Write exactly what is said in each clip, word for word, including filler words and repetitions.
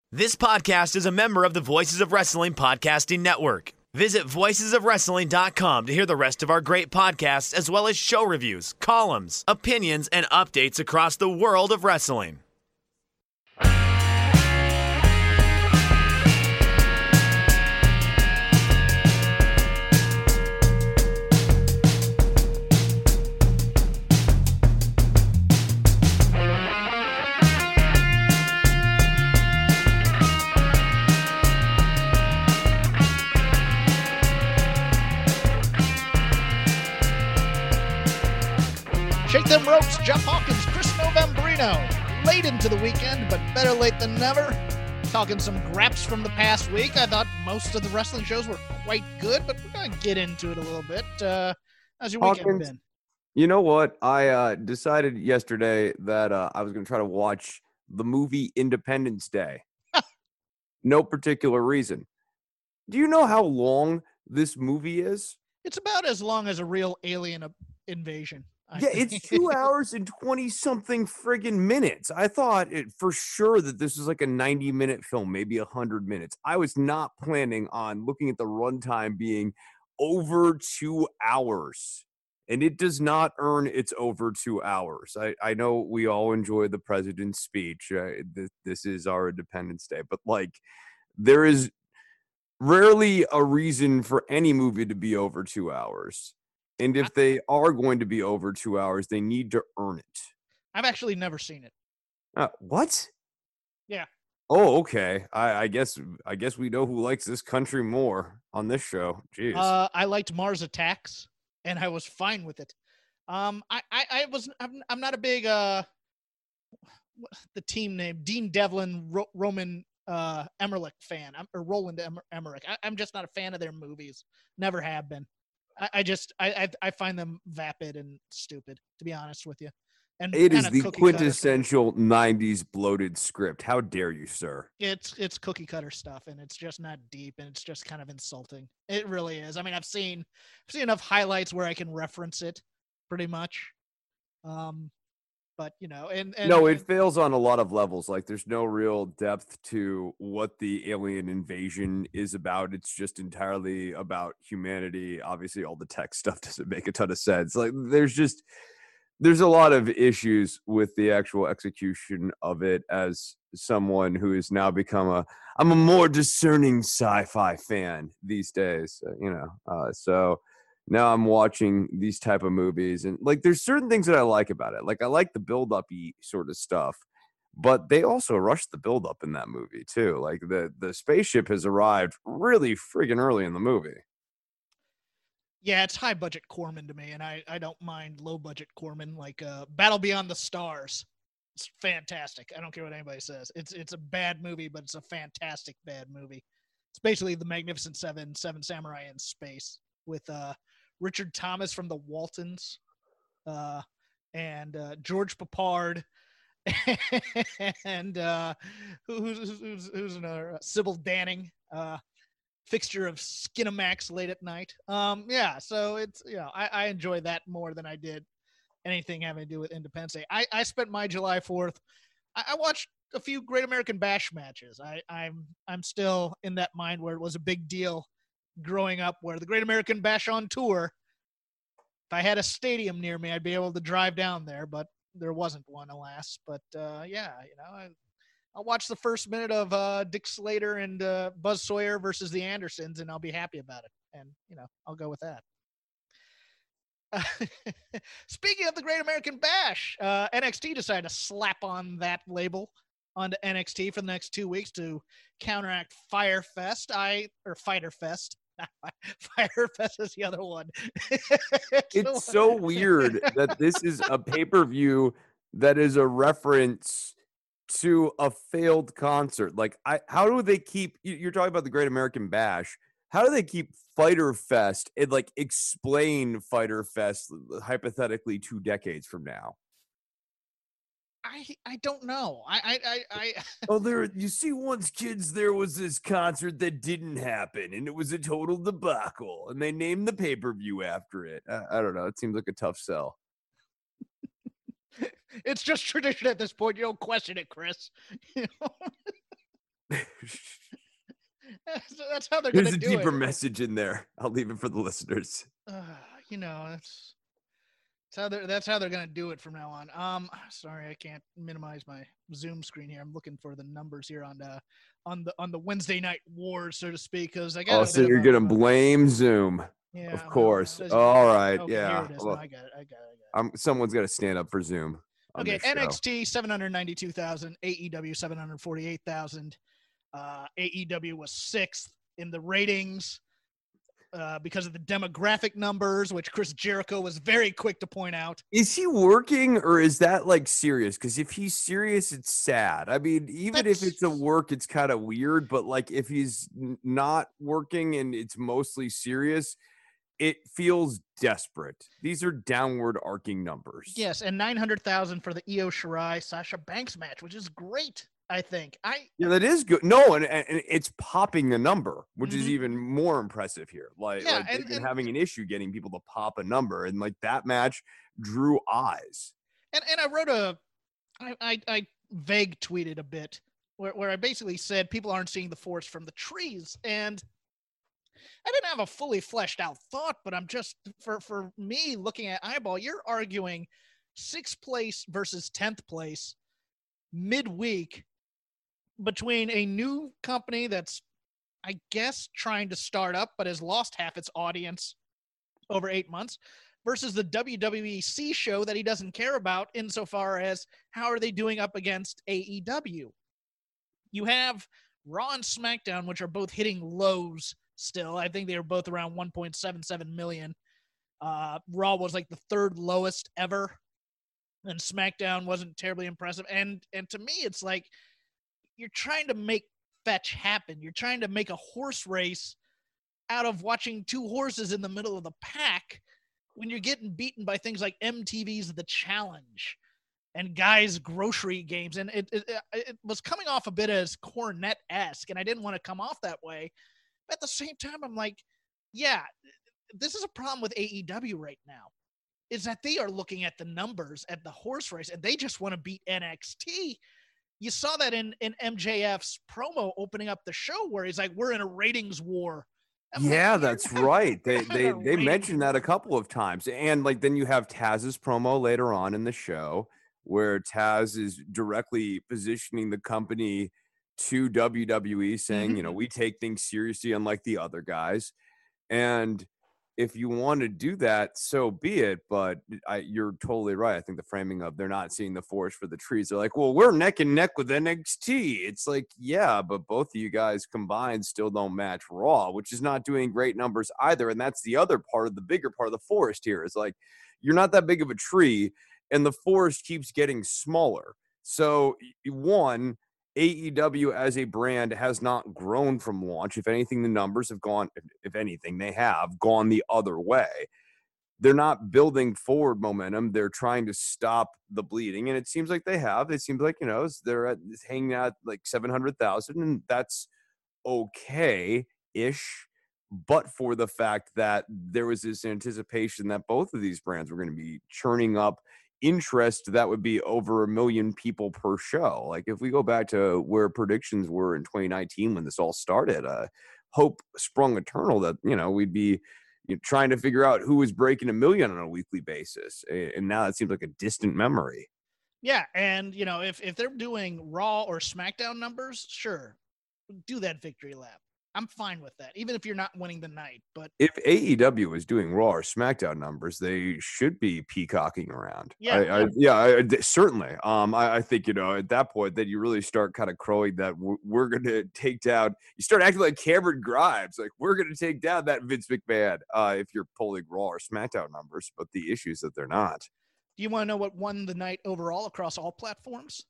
This podcast is a member of the Voices of Wrestling Podcasting Network. Visit voices of wrestling dot com to hear the rest of our great podcasts, as well as show reviews, columns, opinions, and updates across the world of wrestling. Shake them ropes, Jeff Hawkins, Chris Novembrino. Late into the weekend, but better late than never. Talking some graps from the past week. I thought most of the wrestling shows were quite good, but we're going to get into it a little bit. Uh, how's your weekend Hawkins, been? You know what? I uh, decided yesterday that uh, I was going to try to watch the movie Independence Day. No particular reason. Do you know how long this movie is? It's about as long as a real alien invasion. I yeah, think. It's two hours and twenty-something friggin' minutes. I thought it for sure that this was like a ninety-minute film, maybe one hundred minutes. I was not planning on looking at the runtime being over two hours. And it does not earn its over two hours. I, I know we all enjoy the president's speech. Uh, this, this is our Independence Day. But, like, there is rarely a reason for any movie to be over two hours. And if they are going to be over two hours, they need to earn it. I've actually never seen it. Uh, what? Yeah. Oh, okay. I, I guess I guess we know who likes this country more on this show. Jeez. Uh, I liked Mars Attacks, and I was fine with it. Um, I, I, I was I'm, I'm not a big uh, the team name Dean Devlin Ro- Roman uh Emmerich fan. I'm, or Roland Emmer- Emmerich. I, I'm just not a fan of their movies. Never have been. I just I I find them vapid and stupid, to be honest with you. And it is the quintessential nineties bloated script. How dare you, sir? It's it's cookie cutter stuff, and it's just not deep, and it's just kind of insulting. It really is. I mean, I've seen I've seen enough highlights where I can reference it, pretty much. Um, but you know, and, and no, it fails on a lot of levels. Like, there's no real depth to what the alien invasion is about. It's just entirely about humanity. Obviously, all the tech stuff doesn't make a ton of sense. Like, there's just there's a lot of issues with the actual execution of it. As someone who has now become a I'm a more discerning sci-fi fan these days. Uh, you know, uh, so. Now I'm watching these type of movies, and like, there's certain things that I like about it. Like, I like the build-up-y sort of stuff, but they also rushed the build-up in that movie too. Like, the the spaceship has arrived really friggin' early in the movie. Yeah, it's high budget Corman to me, and I, I don't mind low budget Corman. Like uh, Battle Beyond the Stars, it's fantastic. I don't care what anybody says. It's it's a bad movie, but it's a fantastic bad movie. It's basically the Magnificent Seven, Seven Samurai in space with uh. Richard Thomas from the Waltons, uh, and uh, George Papard, and uh, who, who's, who's, who's another? Uh, Sybil Danning, uh, fixture of Skinamax late at night. Um, yeah, so it's, you know, I, I enjoy that more than I did anything having to do with Independence Day. I, I spent my July fourth. I, I watched a few Great American Bash matches. I, I'm I'm still in that mind where it was a big deal growing up, where the Great American Bash on tour, if I had a stadium near me, I'd be able to drive down there, but there wasn't one, alas. But uh, yeah, you know, I, I'll watch the first minute of uh, Dick Slater and uh, Buzz Sawyer versus the Andersons, and I'll be happy about it. And, you know, I'll go with that. Uh, speaking of the Great American Bash, uh, N X T decided to slap on that label onto N X T for the next two weeks to counteract Fyre Fest. I or Fighter Fest. Fyre Fest is the other one. It's so weird that this is a pay-per-view that is a reference to a failed concert. Like, I how do they keep? You're talking about the Great American Bash. How do they keep Fyter Fest and like explain Fyter Fest hypothetically two decades from now? I I don't know. I I I, I oh, there. You see, once kids, there was this concert that didn't happen, and it was a total debacle, and they named the pay per view after it. I, I don't know. It seems like a tough sell. It's just tradition at this point. You don't question it, Chris. You know? So that's how they're There's gonna a do deeper it. message in there. I'll leave it for the listeners. Uh, you know, that's that's how they're that's how they're gonna do it from now on. Um, sorry, I can't minimize my Zoom screen here. I'm looking for the numbers here on the on the on the Wednesday night wars, so to speak, because I got Oh, a so bit you're of a, gonna blame Zoom? yeah, Of well, course. there's- All right. okay, Yeah. here it is. Well, No, I got it. I got it. I got it. I'm. Someone's got to stand up for Zoom on Okay, this show. N X T seven hundred ninety-two thousand, A E W seven hundred forty-eight thousand. Uh, A E W was sixth in the ratings uh, because of the demographic numbers, which Chris Jericho was very quick to point out. Is he working or is that like serious? Because if he's serious, it's sad. I mean, even if it's a That's- work, it's kind of weird. But like if he's n- not working and it's mostly serious, it feels desperate. These are downward arcing numbers. Yes, and nine hundred thousand for the Io Shirai Sasha Banks match, which is great. I think I Yeah, that is good. No, and, and it's popping the number, which is Mhm. even more impressive here. Like, Yeah, like they've and- been and- having an issue getting people to pop a number, and like that match drew eyes. and, and I wrote a I, I I vague tweeted a bit where, where I basically said people aren't seeing the forest from the trees, and I didn't have a fully fleshed out thought, but I'm just for for me looking at eyeball, you're arguing sixth place versus tenth place midweek between a new company that's I guess trying to start up but has lost half its audience over eight months versus the W W E C show that he doesn't care about insofar as how are they doing up against A E W. You have Raw and SmackDown, which are both hitting lows still. I think they were both around one point seven seven million. Uh, Raw was like the third lowest ever, and SmackDown wasn't terribly impressive. And and to me, it's like you're trying to make fetch happen. You're trying to make a horse race out of watching two horses in the middle of the pack when you're getting beaten by things like M T V's The Challenge and Guys Grocery Games. And it, it, it was coming off a bit as Cornette-esque, and I didn't want to come off that way. But at the same time, I'm like, yeah, this is a problem with A E W right now, is that they are looking at the numbers at the horse race, and they just want to beat N X T. You saw that in, in M J F's promo opening up the show where he's like, we're in a ratings war. I'm like, Yeah, "You're that's not- right. They you're not they a they ratings mentioned that a war." couple of times. And like then you have Taz's promo later on in the show where Taz is directly positioning the company to W W E saying, Mhm. you know, we take things seriously unlike the other guys. And if you want to do that, so be it. But I, you're totally right. I think the framing of they're not seeing the forest for the trees. They're like, well, we're neck and neck with N X T. It's like, yeah, but both of you guys combined still don't match Raw, which is not doing great numbers either. And that's the other part of the bigger part of the forest here is like, you're not that big of a tree, and the forest keeps getting smaller. So, one, A E W as a brand has not grown from launch. If anything, the numbers have gone, if, if anything, they have gone the other way. They're not building forward momentum. They're trying to stop the bleeding. And it seems like they have. It seems like, you know, they're at, hanging out like seven hundred thousand, and that's okay-ish. But for the fact that there was this anticipation that both of these brands were going to be churning up interest that would be over a million people per show. Like if we go back to where predictions were in twenty nineteen when this all started, uh, hope sprung eternal that, you know, we'd be you know, trying to figure out who was breaking a million on a weekly basis. And now it seems like a distant memory. Yeah, and you know, if if they're doing Raw or SmackDown numbers, sure, do that victory lap. I'm fine with that, even if you're not winning the night. But If A E W is doing Raw or SmackDown numbers, they should be peacocking around. Yeah, I, yeah. I, yeah, I, I- certainly. Um, I, I think you know at that point that you really start kind of crowing that we're, we're going to take down. You start acting like Cameron Grimes, like we're going to take down that Vince McMahon. Uh, if you're pulling Raw or SmackDown numbers, but the issue is that they're not. do you want to know what won the night overall across all platforms?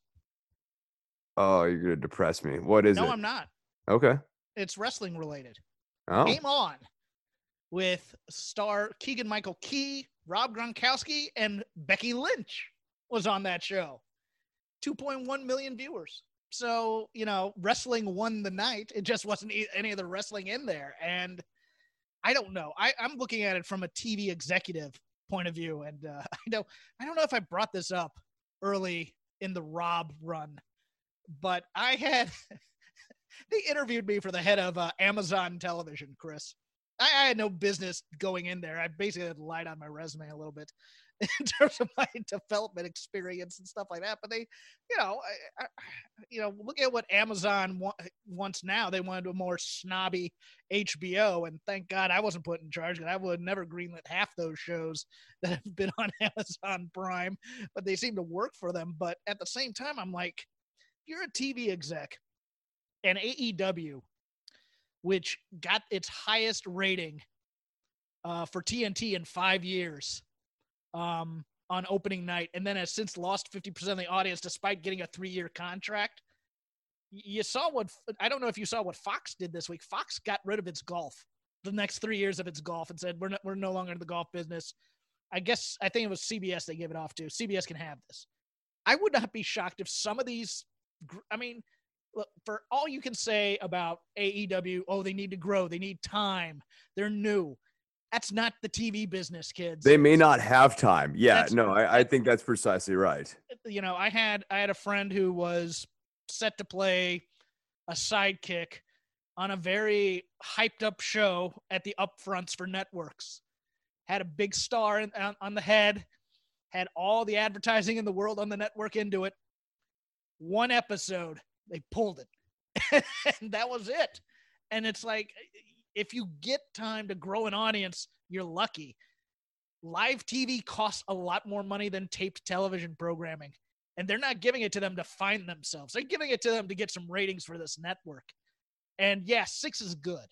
Oh, you're going to depress me. What is no, it? I'm not. Okay. It's wrestling related. Oh, Game On with star Keegan Michael Key, Rob Gronkowski, and Becky Lynch was on that show. two point one million viewers. So, you know, wrestling won the night. It just wasn't e- any of the wrestling in there. And I don't know. I, I'm looking at it from a T V executive point of view. And uh, I don't, I don't know if I brought this up early in the Rob run, but I had they interviewed me for the head of uh, Amazon Television, Chris. I, I had no business going in there. I basically had lied on my resume a little bit in terms of my development experience and stuff like that. But they, you know, I, I, you know, look at what Amazon wa- wants now. They wanted a more snobby H B O, and thank God I wasn't put in charge, because I would have never greenlit half those shows that have been on Amazon Prime. But they seem to work for them. But at the same time, I'm like, you're a T V exec, and A E W, which got its highest rating uh, for T N T in five years um, on opening night, and then has since lost fifty percent of the audience despite getting a three-year contract. You saw what, I don't know if you saw what Fox did this week. Fox got rid of its golf, the next three years of its golf, and said, we're, not, we're no longer in the golf business. I guess, I think it was C B S they gave it off to. C B S can have this. I would not be shocked if some of these, I mean, look, for all you can say about A E W, oh, they need to grow, they need time, they're new. That's not the T V business, kids. They may not have time. Yeah, That's- no, I, I think that's precisely right. You know, I had I had a friend who was set to play a sidekick on a very hyped up show at the upfronts for networks. Had a big star in, on, on the head, had all the advertising in the world on the network into it. One episode, they pulled it. And that was it. And it's like, if you get time to grow an audience, you're lucky. Live T V costs a lot more money than taped television programming. And they're not giving it to them to find themselves. They're giving it to them to get some ratings for this network. And yeah, six is good.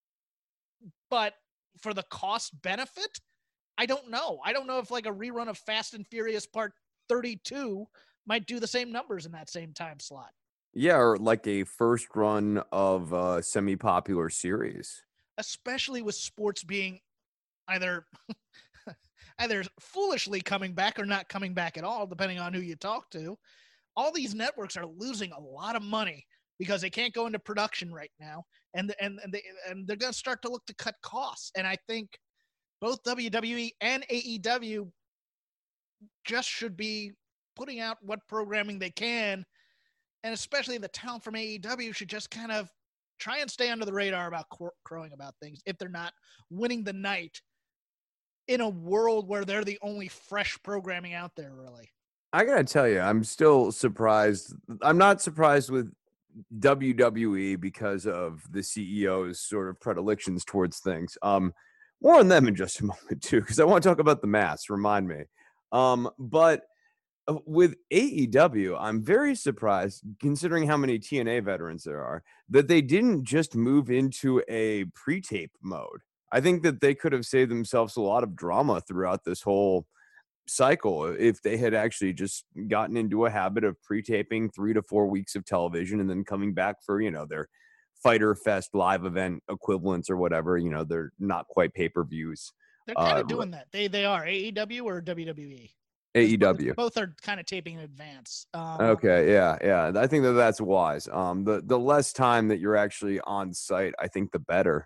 But for the cost benefit, I don't know. I don't know if like a rerun of Fast and Furious Part thirty-two might do the same numbers in that same time slot. Yeah, or like a first run of a semi-popular series. Especially with sports being either either foolishly coming back or not coming back at all, depending on who you talk to. All these networks are losing a lot of money because they can't go into production right now, and and and they and they're going to start to look to cut costs. And I think both W W E and A E W just should be putting out what programming they can, and especially the talent from A E W should just kind of try and stay under the radar about crowing about things if they're not winning the night in a world where they're the only fresh programming out there, really. I gotta tell you, I'm still surprised. I'm not surprised with W W E because of the C E O's sort of predilections towards things. Um, more on them in just a moment too, because I want to talk about the mass. Remind me. Um, but with A E W, I'm very surprised, considering how many T N A veterans there are, that they didn't just move into a pre-tape mode. I think that they could have saved themselves a lot of drama throughout this whole cycle if they had actually just gotten into a habit of pre-taping three to four weeks of television and then coming back for, you know, their Fighter Fest live event equivalents or whatever. You know, they're not quite pay-per-views. They're kind of uh, doing that. They they are A E W or W W E. A E W. Both are kind of taping in advance. Um, Okay, yeah, yeah. I think that that's wise. Um, the the less time that you're actually on site, I think the better.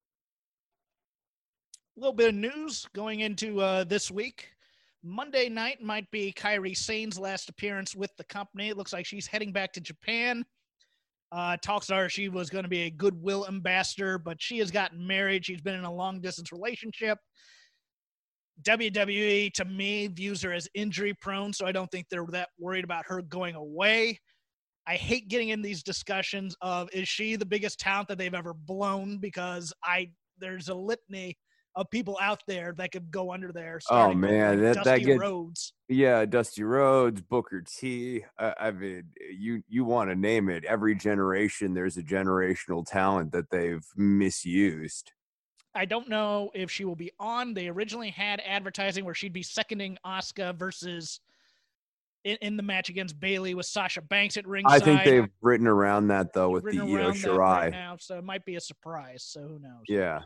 A little bit of news going into uh, this week. Monday night might be Kairi Sane's last appearance with the company. It looks like she's heading back to Japan. Uh, talks are she was going to be a goodwill ambassador, but she has gotten married. She's been in a long-distance relationship. W W E, to me, views her as injury-prone, so I don't think they're that worried about her going away. I hate getting in these discussions of, is she the biggest talent that they've ever blown? Because I there's a litany of people out there that could go under there. Oh man, like that, Dusty that gets Rhodes. Yeah, Dusty Rhodes, Booker T. I, I mean, you you want to name it. Every generation, there's a generational talent that they've misused. I don't know if she will be on. They originally had advertising where she'd be seconding Asuka versus in, in the match against Bayley with Sasha Banks at ringside. I think they've written around that though with the Written Io around that right Shirai. now, so it might be a surprise. So who knows? Yeah.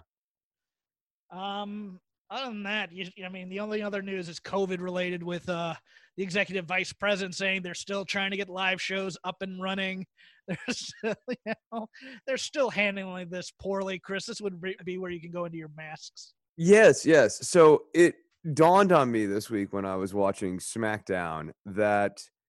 Um. Other than that, you, I mean, the only other news is COVID related with uh, the executive vice president saying they're still trying to get live shows up and running. They're still, you know, they're still handling this poorly. Chris, this would be where you can go into your masks. Yes, yes. So it dawned on me this week when I was watching SmackDown that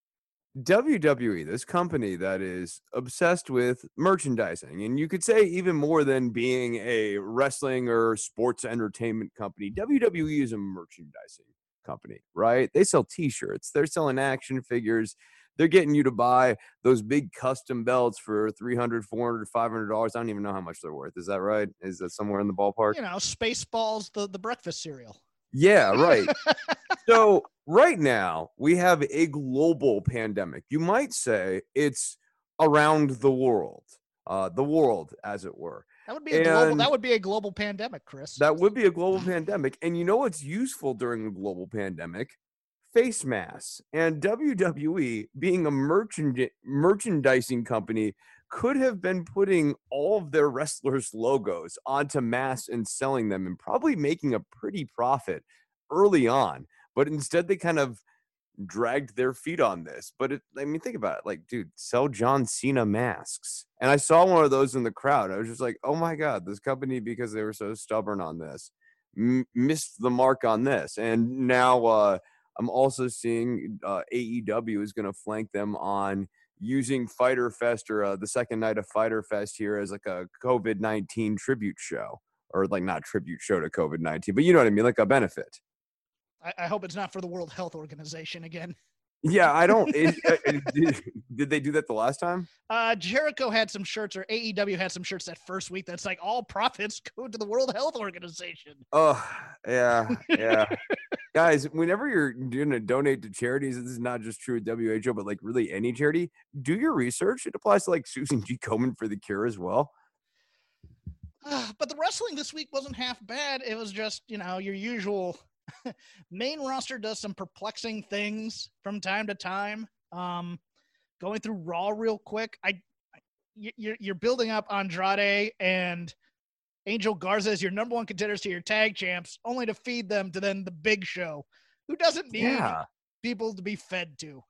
W W E, this company that is obsessed with merchandising, and you could say even more than being a wrestling or sports entertainment company, W W E is a merchandising company, right? They sell t-shirts, they're selling action figures, they're getting you to buy those big custom belts for three hundred, four hundred, five hundred dollars. I don't even know how much they're worth. Is that right? Is that somewhere in the ballpark? You know, Spaceballs, the, the breakfast cereal. Yeah, right. So right now we have a global pandemic. You might say it's around the world, uh, the world, as it were. That would be a global. And That would be a global pandemic, Chris. that would be a global pandemic. And you know what's useful during a global pandemic? Face masks. And W W E, being a merchand- merchandising company, could have been putting all of their wrestlers' logos onto masks and selling them and probably making a pretty profit early on. But instead, they kind of dragged their feet on this. But it, I mean, think about it. Like, dude, sell John Cena masks. And I saw one of those in the crowd. I was just like, oh my God, this company, because they were so stubborn on this, m- missed the mark on this. And now uh, I'm also seeing uh, A E W is going to flank them on using Fyter Fest or uh, the second night of Fyter Fest here as like a COVID nineteen tribute show, or like not tribute show to COVID nineteen, but you know what I mean? Like a benefit. I, I hope it's not for the World Health Organization again. Yeah, I don't. It, it, did, did they do that the last time? Uh, Jericho had some shirts, or A E W had some shirts that first week. That's like all profits go to the World Health Organization. Oh, yeah, yeah. Guys, whenever you're going to donate to charities, this is not just true at W H O, but like really any charity, do your research. It applies to like Susan G. Komen for the Cure as well. Uh, but the wrestling this week wasn't half bad. It was just, you know, your usual main roster does some perplexing things from time to time. Um, going through Raw real quick, I, you're you're building up Andrade and Angel Garza as your number one contenders to your tag champs, only to feed them to then the Big Show, who doesn't need Yeah. people to be fed to.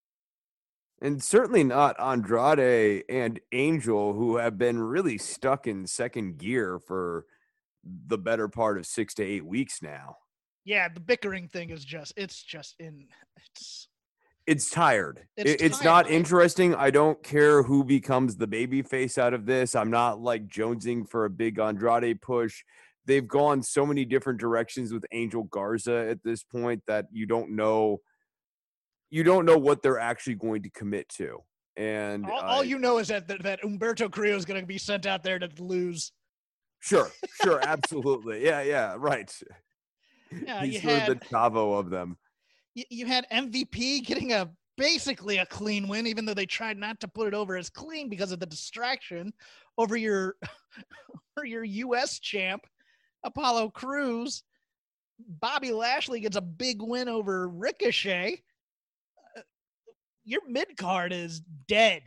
And certainly not Andrade and Angel, who have been really stuck in second gear for the better part of six to eight weeks now. Yeah, the bickering thing is just, it's just in, it's, It's tired. It's It- it's tired. not interesting. I don't care who becomes the baby face out of this. I'm not like jonesing for a big Andrade push. They've gone so many different directions with Angel Garza at this point that you don't know. You don't know what they're actually going to commit to. And all, uh, all you know is that, that, that Humberto Carrillo is going to be sent out there to lose. Sure, sure, absolutely. Yeah, yeah, right. Yeah, He's you sort had- of the Chavo of them. You, you had M V P getting a basically a clean win, even though they tried not to put it over as clean because of the distraction over your over your U S champ, Apollo Crews. Bobby Lashley gets a big win over Ricochet. Uh, your mid card is dead.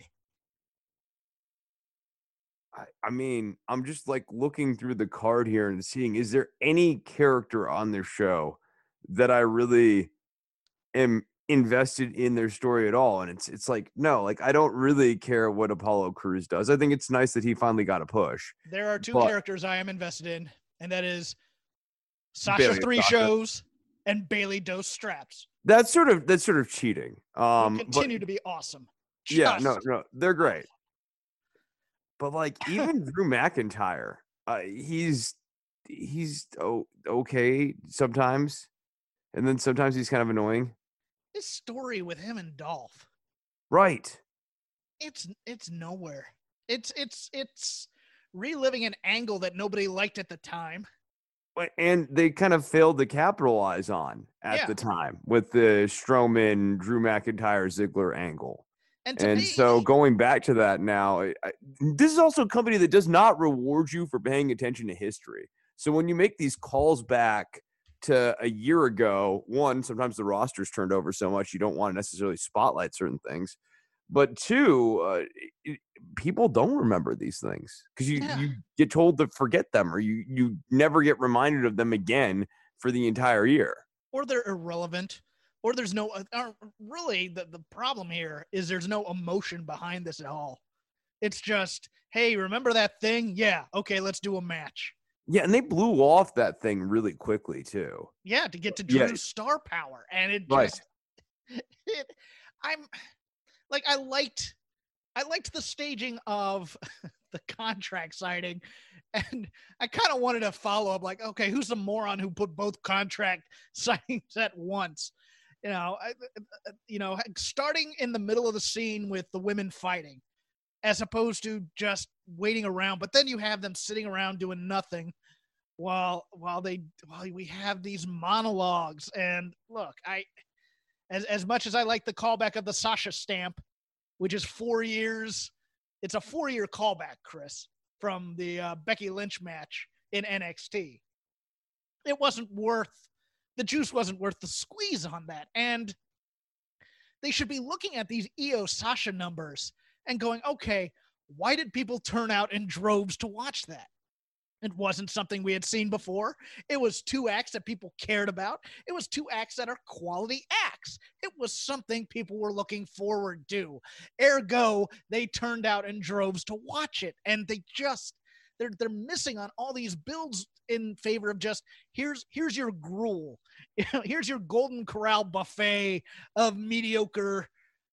I, I mean, I'm just like looking through the card here and seeing, is there any character on their show that I really am invested in their story at all? And it's it's like, no, like I don't really care what Apollo Crews does. I think it's nice that he finally got a push. There are two But- characters I am invested in, and that is Sasha Bailey and Three Sasha. Shows and Bailey Dose Straps. That's sort of that's sort of cheating. Will Um but- continue to be awesome. yeah, Just no, no, they're great. But like even Drew McIntyre, uh, he's he's oh, okay sometimes, and then sometimes he's kind of annoying. This story with him and Dolph, Right. it's it's nowhere. It's it's it's reliving an angle that nobody liked at the time. But- And they kind of failed to capitalize on at Yeah. the time with the Strowman, Drew McIntyre, Ziggler angle. And to And me, so going back to that now, I, I- this is also a company that does not reward you for paying attention to history. So when you make these calls back to a year ago, one, sometimes the roster's turned over so much you don't want to necessarily spotlight certain things. But two, uh, it, people don't remember these things because you, Yeah. you get told to forget them, or you, you never get reminded of them again for the entire year. or they're irrelevant, or there's no. Uh, uh, really, the the problem here is there's no emotion behind this at all. It's just, hey, remember that thing? Yeah, okay, let's do a match. Yeah, and they blew off that thing really quickly too. Yeah, to get to Yeah. Drew's star power, and it Right. just, it, I'm, like I liked, I liked the staging of the contract signing, and I kind of wanted to follow up. Like, okay, who's the moron who put both contract signings at once? You know, I, you know, starting in the middle of the scene with the women fighting, as opposed to just waiting around. But then you have them sitting around doing nothing while while they while we have these monologues. And look, I as as much as I like the callback of the Sasha stamp, which is four years, it's a four year callback, Chris, from the uh, Becky Lynch match in N X T. It wasn't worth the juice wasn't worth the squeeze on that, and they should be looking at these Io Sasha numbers and going, okay, why did people turn out in droves to watch that? It wasn't something we had seen before. It was two acts that people cared about. It was two acts that are quality acts. It was something people were looking forward to. Ergo, they turned out in droves to watch it. And they just, they're they're missing on all these builds in favor of just, here's here's your gruel. Here's your Golden Corral buffet of mediocre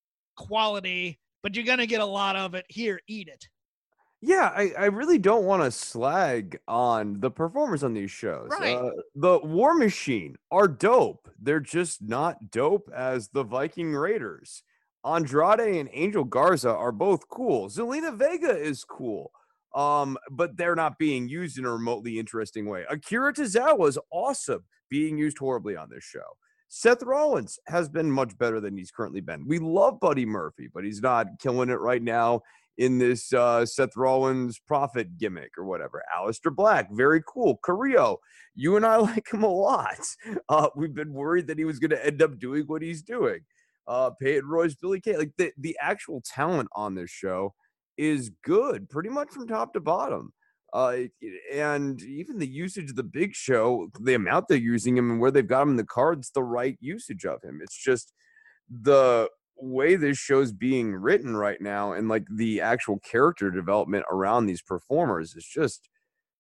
quality, but you're going to get a lot of it. Here, eat it. Yeah, I, I really don't want to slag on the performers on these shows. Right. Uh, the War Machine are dope. They're just not dope as the Viking Raiders. Andrade and Angel Garza are both cool. Zelina Vega is cool. Um, but they're not being used in a remotely interesting way. Akira Tozawa is awesome, being used horribly on this show. Seth Rollins has been much better than he's currently been. We love Buddy Murphy, but he's not killing it right now in this uh, Seth Rollins prophet gimmick or whatever. Aleister Black, very cool. Carrillo, you and I like him a lot. Uh, we've been worried that he was going to end up doing what he's doing. Uh, Peyton Royce, Billy Kay, like the, the actual talent on this show is good, pretty much from top to bottom. Uh, and even the usage of the Big Show, the amount they're using him and where they've got him in the cards, the right usage of him. It's just the way this show's being written right now and like the actual character development around these performers is just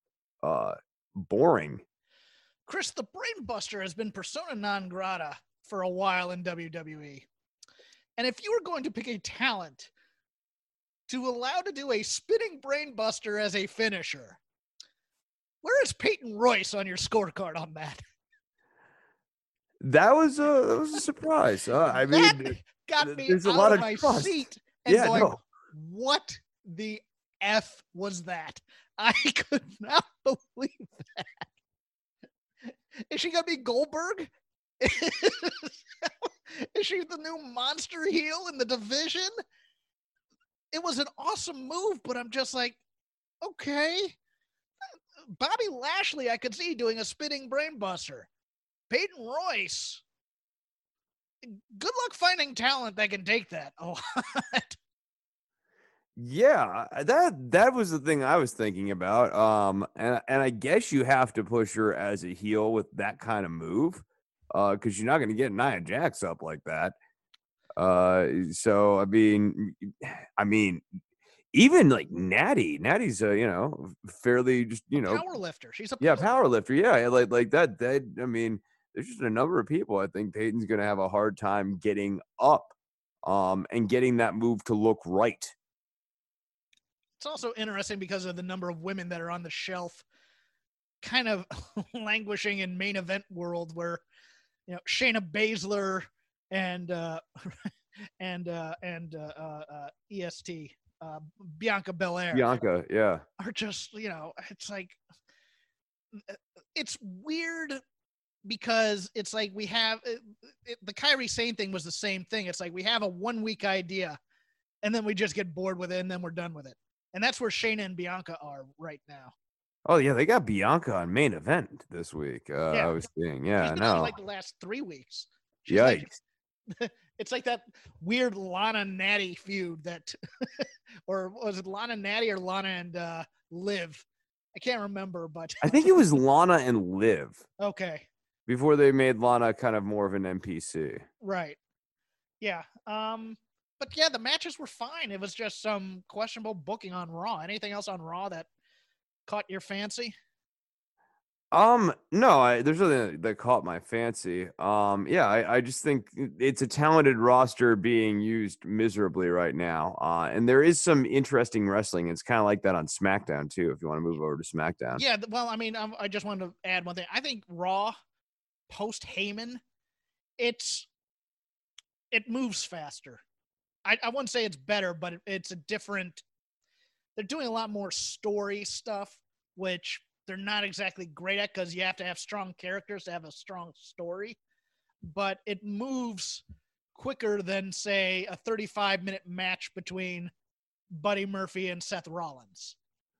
uh boring. Chris, the Brain Buster has been persona non grata for a while in W W E. And if you were going to pick a talent to allow to do a spinning Brain Buster as a finisher, where is Peyton Royce on your scorecard on that? That was a that was a surprise. Uh, I that mean, got me there's a out lot of of my trust. seat and Yeah, going, no. what the F was that? I could not believe that. Is she gonna be Goldberg? Is she the new monster heel in the division? It was an awesome move, but I'm just like, okay. Bobby Lashley, I could see doing a spinning brain buster. Peyton Royce, good luck finding talent that can take that a lot. Yeah, that that was the thing I was thinking about. Um, and and I guess you have to push her as a heel with that kind of move, uh, because you're not going to get Nia Jax up like that. Uh, so I mean, I mean, even like Natty, Natty's a you know fairly just you know Power lifter. She's a yeah power, power lifter. Yeah, like like that. That I mean, there's just a number of people I think Peyton's going to have a hard time getting up, um, and getting that move to look right. It's also interesting because of the number of women that are on the shelf, kind of languishing in main event world, where you know Shayna Baszler and uh, and uh, and uh, uh, E S T uh, Bianca Belair, Bianca, yeah, are just you know it's like it's weird because it's like we have it, it, the Kairi Sane thing was the same thing. It's like we have a one week idea, and then we just get bored with it, and then we're done with it. And that's where Shayna and Bianca are right now. Oh yeah, they got Bianca on main event this week. Uh, Yeah. I was seeing, yeah, She's been no, on like the last three weeks. She's yikes. like, it's like that weird Lana Natty feud that, or was it Lana Natty or Lana and uh, Liv? I can't remember, but I think it was Lana and Liv okay, before they made Lana kind of more of an N P C. right, yeah. Um, but yeah, the matches were fine. It was just some questionable booking on Raw. Anything else on Raw that caught your fancy? Um, no, I there's nothing that, that caught my fancy. Um, yeah, I, I just think it's a talented roster being used miserably right now. Uh, and there is some interesting wrestling. It's kind of like that on SmackDown too. If you want to move over to SmackDown, Yeah, th- well, I mean, I'm, I just wanted to add one thing. I think Raw post Heyman, it's it moves faster. I, I wouldn't say it's better, but it, it's a different. They're doing a lot more story stuff, which they're not exactly great at because you have to have strong characters to have a strong story. But it moves quicker than, say, a thirty-five minute match between Buddy Murphy and Seth Rollins.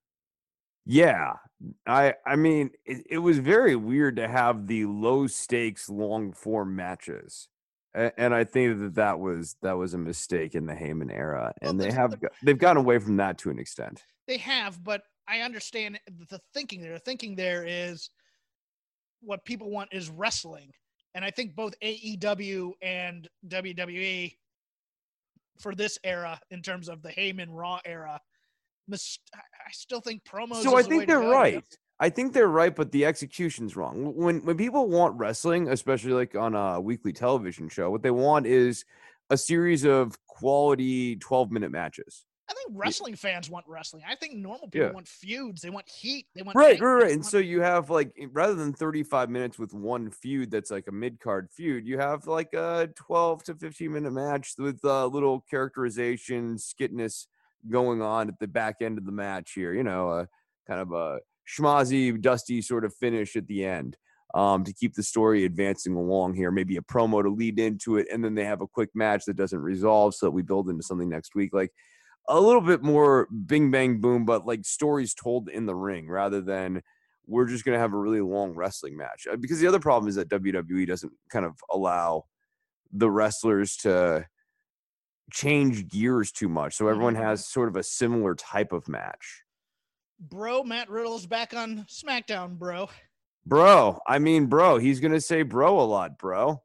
yeah, I I mean it, it was very weird to have the low stakes long form matches. A- And I think that that was that was a mistake in the Heyman era, Well, and they the, have the, go- they've gotten away from that to an extent. they have, but I understand the thinking there. The thinking there is what people want is wrestling. And I think both A E W and W W E for this era, in terms of the Heyman Raw era, mis- I still think promos So I is the way think to they're go here. right. I think they're right, but the execution's wrong. When when people want wrestling, especially like on a weekly television show, what they want is a series of quality twelve minute matches. I think Y- wrestling fans want wrestling. I think normal people Yeah. want feuds. They want heat. They want Right, right, angles. right. They And want- so you have like eh, rather than thirty-five minutes with one feud that's like a mid-card feud, you have like a twelve to fifteen minute match with a uh, little characterization, skitness going on at the back end of the match here, you know, a kind of a schmozzy, dusty sort of finish at the end. Um, to keep the story advancing along here, maybe a promo to lead into it, and then they have a quick match that doesn't resolve, so that we build into something next week. Like a little bit more bing bang boom, but like stories told in the ring rather than we're just going to have a really long wrestling match. Uh, Because the other problem is that W W E doesn't kind of allow the wrestlers to change gears too much. So everyone Mhm. has sort of a similar type of match. Bro, Matt Riddle's back on SmackDown, bro. Bro, I mean, bro, he's going to say bro a lot, bro.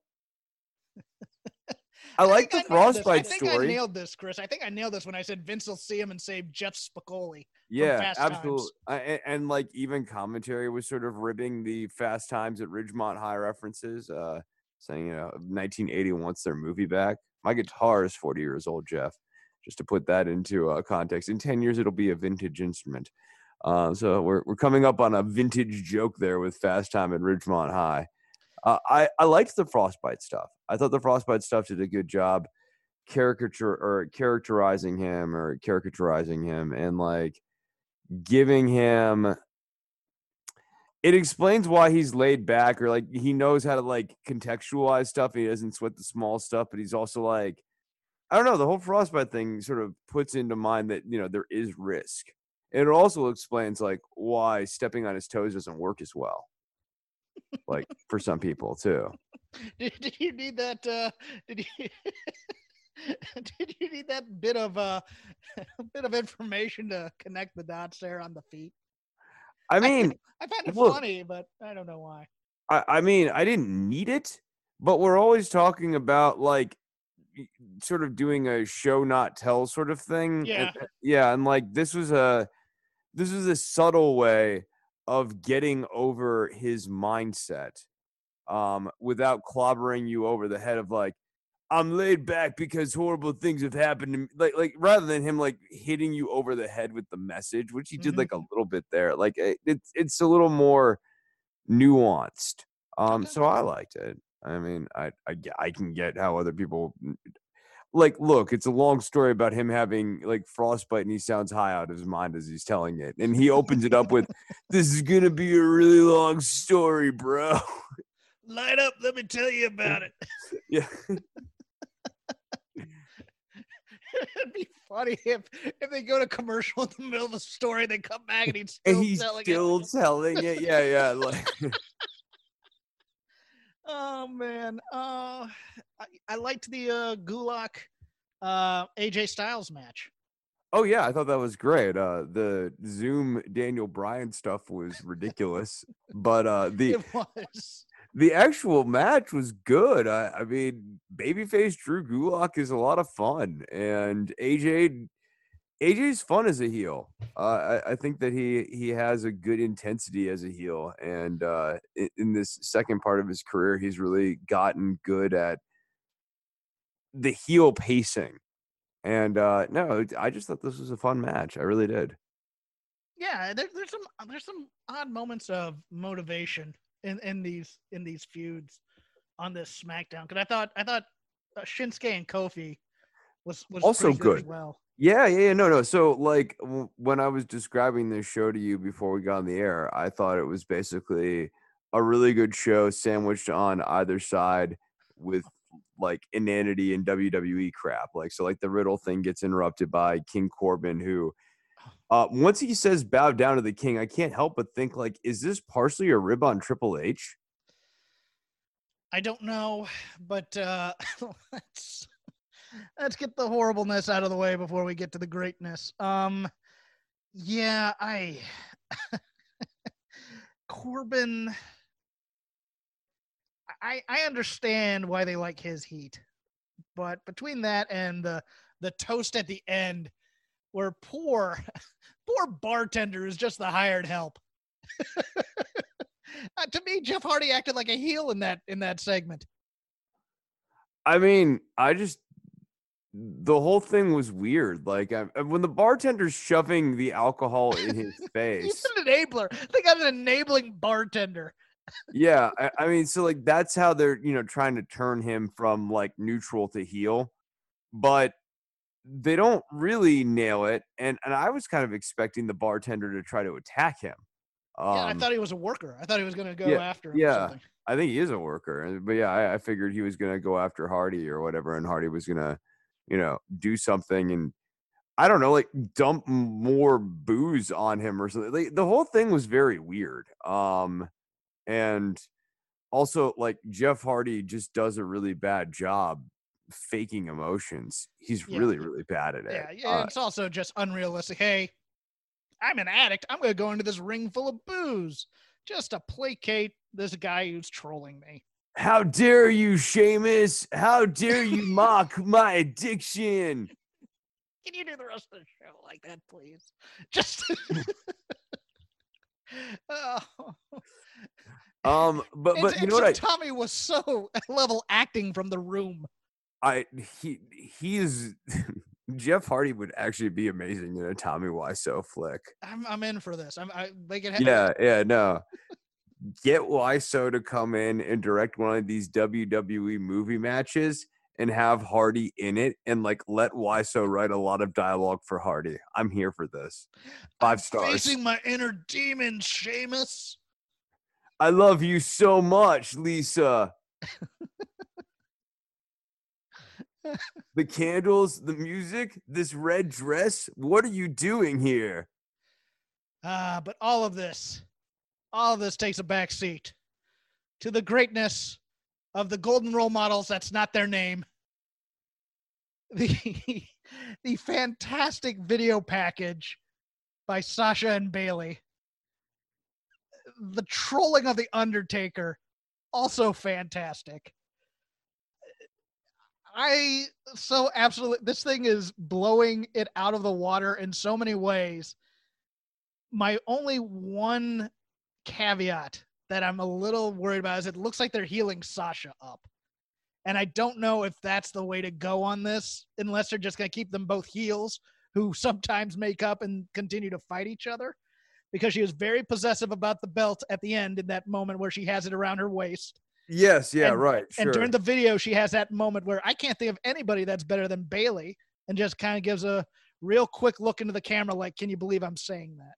I I like think the I nailed this. I Frostbite think I story. nailed this, Chris. I think I nailed this when I said Vince will see him and save Jeff Spicoli from Yeah, Fast absolutely. Times. I, and, and like even commentary was sort of ribbing the Fast Times at Ridgemont High references, uh, saying, you know, nineteen eighty wants their movie back. My guitar is forty years old, Jeff. Just to put that into uh, context, in ten years it'll be a vintage instrument. Uh, so we're we're coming up on a vintage joke there with Fast Time at Ridgemont High. Uh, I I liked the Frostbite stuff. I thought the Frostbite stuff did a good job caricature or characterizing him or caricaturizing him and like giving him it explains why he's laid back or like he knows how to like contextualize stuff. He doesn't sweat the small stuff, but he's also like, I don't know, the whole Frostbite thing sort of puts into mind that, you know, there is risk. And it also explains like why stepping on his toes doesn't work as well. Like for some people too. Did, did you need that? Uh, did you? Did you need that bit of uh, a bit of information to connect the dots there on the feet? I mean, I find it look, funny, but I don't know why. I, I mean, I didn't need it, but we're always talking about like y- sort of doing a show not tell sort of thing. Yeah. And, uh, yeah, and like this was a this was a subtle way of getting over his mindset um without clobbering you over the head of like I'm laid back because horrible things have happened to me. Like like rather than him like hitting you over the head with the message, which he did Mhm. like a little bit there. Like it, it's it's a little more nuanced. Um, Okay. so I liked it. I mean, I, I ge- I can get how other people like. Look, it's a long story about him having like frostbite, and he sounds high out of his mind as he's telling it, and he opens it up with, "This is gonna be a really long story, bro." Light up. Let me tell you about it. Yeah, It'd be funny if if they go to commercial in the middle of the story, they come back and he's and still he's selling still it. telling it. Yeah, yeah. Like, Oh man, uh, I, I liked the uh, Gulak uh, A J Styles match. oh yeah, I thought that was great. Uh, the Zoom Daniel Bryan stuff was ridiculous, but uh, the It was. the actual match was good. I, I mean, babyface Drew Gulak is a lot of fun, and A J A J's fun as a heel. Uh, I, I think that he he has a good intensity as a heel, and uh, in, in this second part of his career, he's really gotten good at the heel pacing. And uh, no, I just thought this was a fun match. I really did. Yeah, there, there's some there's some odd moments of motivation in, in these in these feuds on this SmackDown, because I thought I thought uh, Shinsuke and Kofi was was Also pretty good as good. well. Yeah, yeah, yeah. No, no. So, like, w- when I was describing this show to you before we got on the air, I thought it was basically a really good show sandwiched on either side with like inanity and W W E crap. Like, so, like, the Riddle thing gets interrupted by King Corbin, who, uh, once he says bow down to the king, I can't help but think, like, is this partially a rib on Triple H? I don't know, but uh, let's let's get the horribleness out of the way before we get to the greatness. Um, yeah, I Corbin. I I understand why they like his heat, but between that and the the toast at the end, where poor poor bartender is just the hired help. Uh, to me, Jeff Hardy acted like a heel in that in that segment. I mean, I just the whole thing was weird. Like I, when the bartender's shoving the alcohol in his He's face. an enabler. They got an enabling bartender. Yeah, I, I mean, so like that's how they're you know trying to turn him from like neutral to heel, but they don't really nail it. And and I was kind of expecting the bartender to try to attack him. Yeah, I Um, thought he was a worker. I thought he was going to go yeah, after him or yeah. something. I think he is a worker, and- but yeah, I, I figured he was gonna go after Hardy or whatever, and Hardy was gonna, you know, do something and I don't know, like dump more booze on him or something. Like, the whole thing was very weird. Um, and also like Jeff Hardy just does a really bad job faking emotions. He's Yeah, really, really bad at it. yeah, yeah. Uh, It's also just unrealistic. Hey, I'm an addict. I'm going to go into this ring full of booze just to placate this guy who's trolling me. how dare you, Sheamus? How dare you mock my addiction? Can you do the rest of the show like that, please? Just. Oh. Um, but And, but you and know so what I Tommy was so level acting from the room. I he he is Jeff Hardy would actually be amazing in a Tommy Wiseau flick. I'm I'm in for this. I'm I they can ha- Yeah, yeah, no. Get Wiseau to come in and direct one of these W W E movie matches and have Hardy in it and like let Wiseau write a lot of dialogue for Hardy. I'm here for this. Five I'm stars. facing my inner demons, Sheamus. I love you so much, Lisa. The candles, the music, this red dress. What are you doing here? Ah, but all of this, all of this takes a back seat to the greatness of the golden role models. That's not their name. The the fantastic video package by Sasha and Bailey. The trolling of the Undertaker, also fantastic. I so absolutely this thing is blowing it out of the water in so many ways. My only one caveat that I'm a little worried about is it looks like they're healing Sasha up. And I don't know if that's the way to go on this, unless they're just going to keep them both heels who sometimes make up and continue to fight each other, because she was very possessive about the belt at the end in that moment where she has it around her waist. Yes, yeah, and, right. Sure. And during the video, she has that moment where I can't think of anybody that's better than Bailey, and just kind of gives a real quick look into the camera like, can you believe I'm saying that?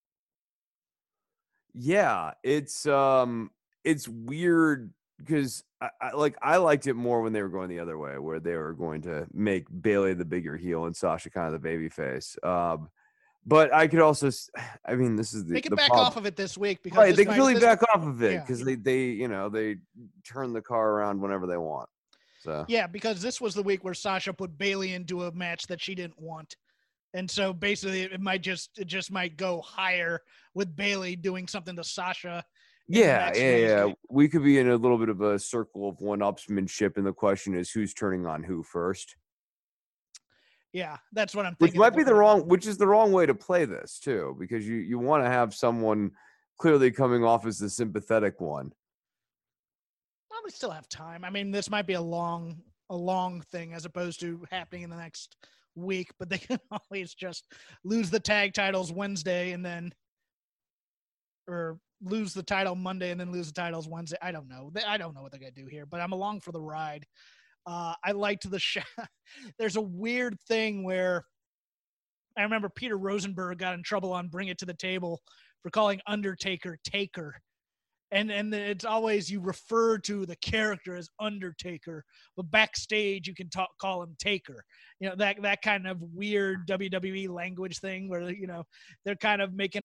Yeah, it's um it's weird because I, I like I liked it more when they were going the other way, where they were going to make Bailey the bigger heel and Sasha kind of the baby face. Um, but I could also, s- I mean, this is the They can the back problem. off of it this week because Right, this they can might- really this- back off of it yeah. because they they you know they turn the car around whenever they want. So Yeah, because this was the week where Sasha put Bailey into a match that she didn't want. And so basically it might just it just might go higher with Bailey doing something to Sasha. in the yeah, next yeah, week. yeah. We could be in a little bit of a circle of one-upsmanship, and the question is who's turning on who first. Yeah, that's what I'm Which thinking. might be the wrong, which is the wrong way to play this too, because you, you want to have someone clearly coming off as the sympathetic one. Well, we still have time. I mean, this might be a long, a long thing as opposed to happening in the next week, but they can always just lose the tag titles Wednesday and then, or lose the title Monday and then lose the titles Wednesday. I don't know. I don't know what they're going to do here, but I'm along for the ride. Uh, I liked the shot. There's a weird thing where I remember Peter Rosenberg got in trouble on Bring It to the Table for calling Undertaker Taker. And and it's always you refer to the character as Undertaker, but backstage you can talk, call him Taker. You know, that that kind of weird W W E language thing where, you know, they're kind of making.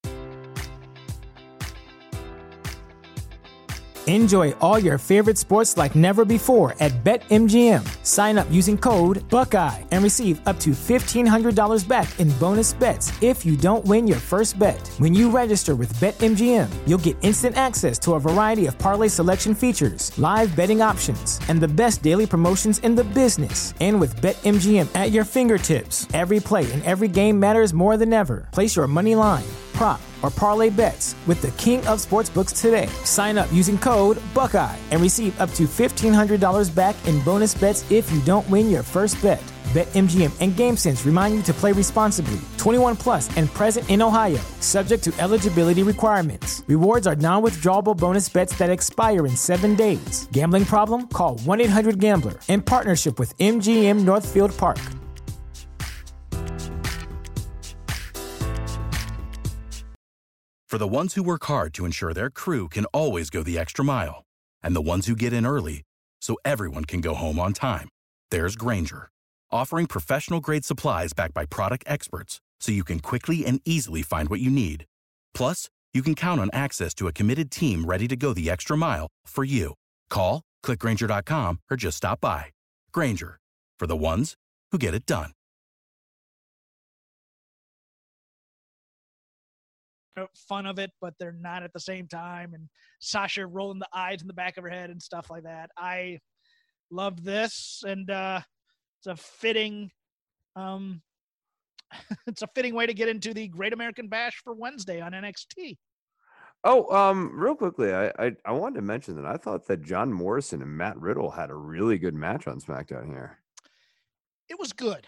Enjoy all your favorite sports like never before at BetMGM. Sign up using code Buckeye and receive up to fifteen hundred dollars back in bonus bets if you don't win your first bet. When you register with BetMGM, you'll get instant access to a variety of parlay selection features, live betting options, and the best daily promotions in the business. And with BetMGM at your fingertips, every play and every game matters more than ever. Place your money line, prop, or parlay bets with the king of sportsbooks today. Sign up using code Buckeye and receive up to fifteen hundred dollars back in bonus bets if you don't win your first bet. BetMGM and GameSense remind you to play responsibly. twenty-one plus and present in Ohio, subject to eligibility requirements. Rewards are non-withdrawable bonus bets that expire in seven days. Gambling problem? Call one eight hundred gambler in partnership with M G M Northfield Park. For the ones who work hard to ensure their crew can always go the extra mile, and the ones who get in early so everyone can go home on time, there's Grainger, offering professional-grade supplies backed by product experts so you can quickly and easily find what you need. Plus, you can count on access to a committed team ready to go the extra mile for you. Call, click Grainger dot com, or just stop by. Grainger, for the ones who get it done. Fun of it, but they're not at the same time. And Sasha rolling the eyes in the back of her head and stuff like that. I loved this, and uh, it's a fitting, um, it's a fitting way to get into the Great American Bash for Wednesday on N X T. Oh, um, real quickly, I, I I wanted to mention that I thought that John Morrison and Matt Riddle had a really good match on SmackDown here. It was good.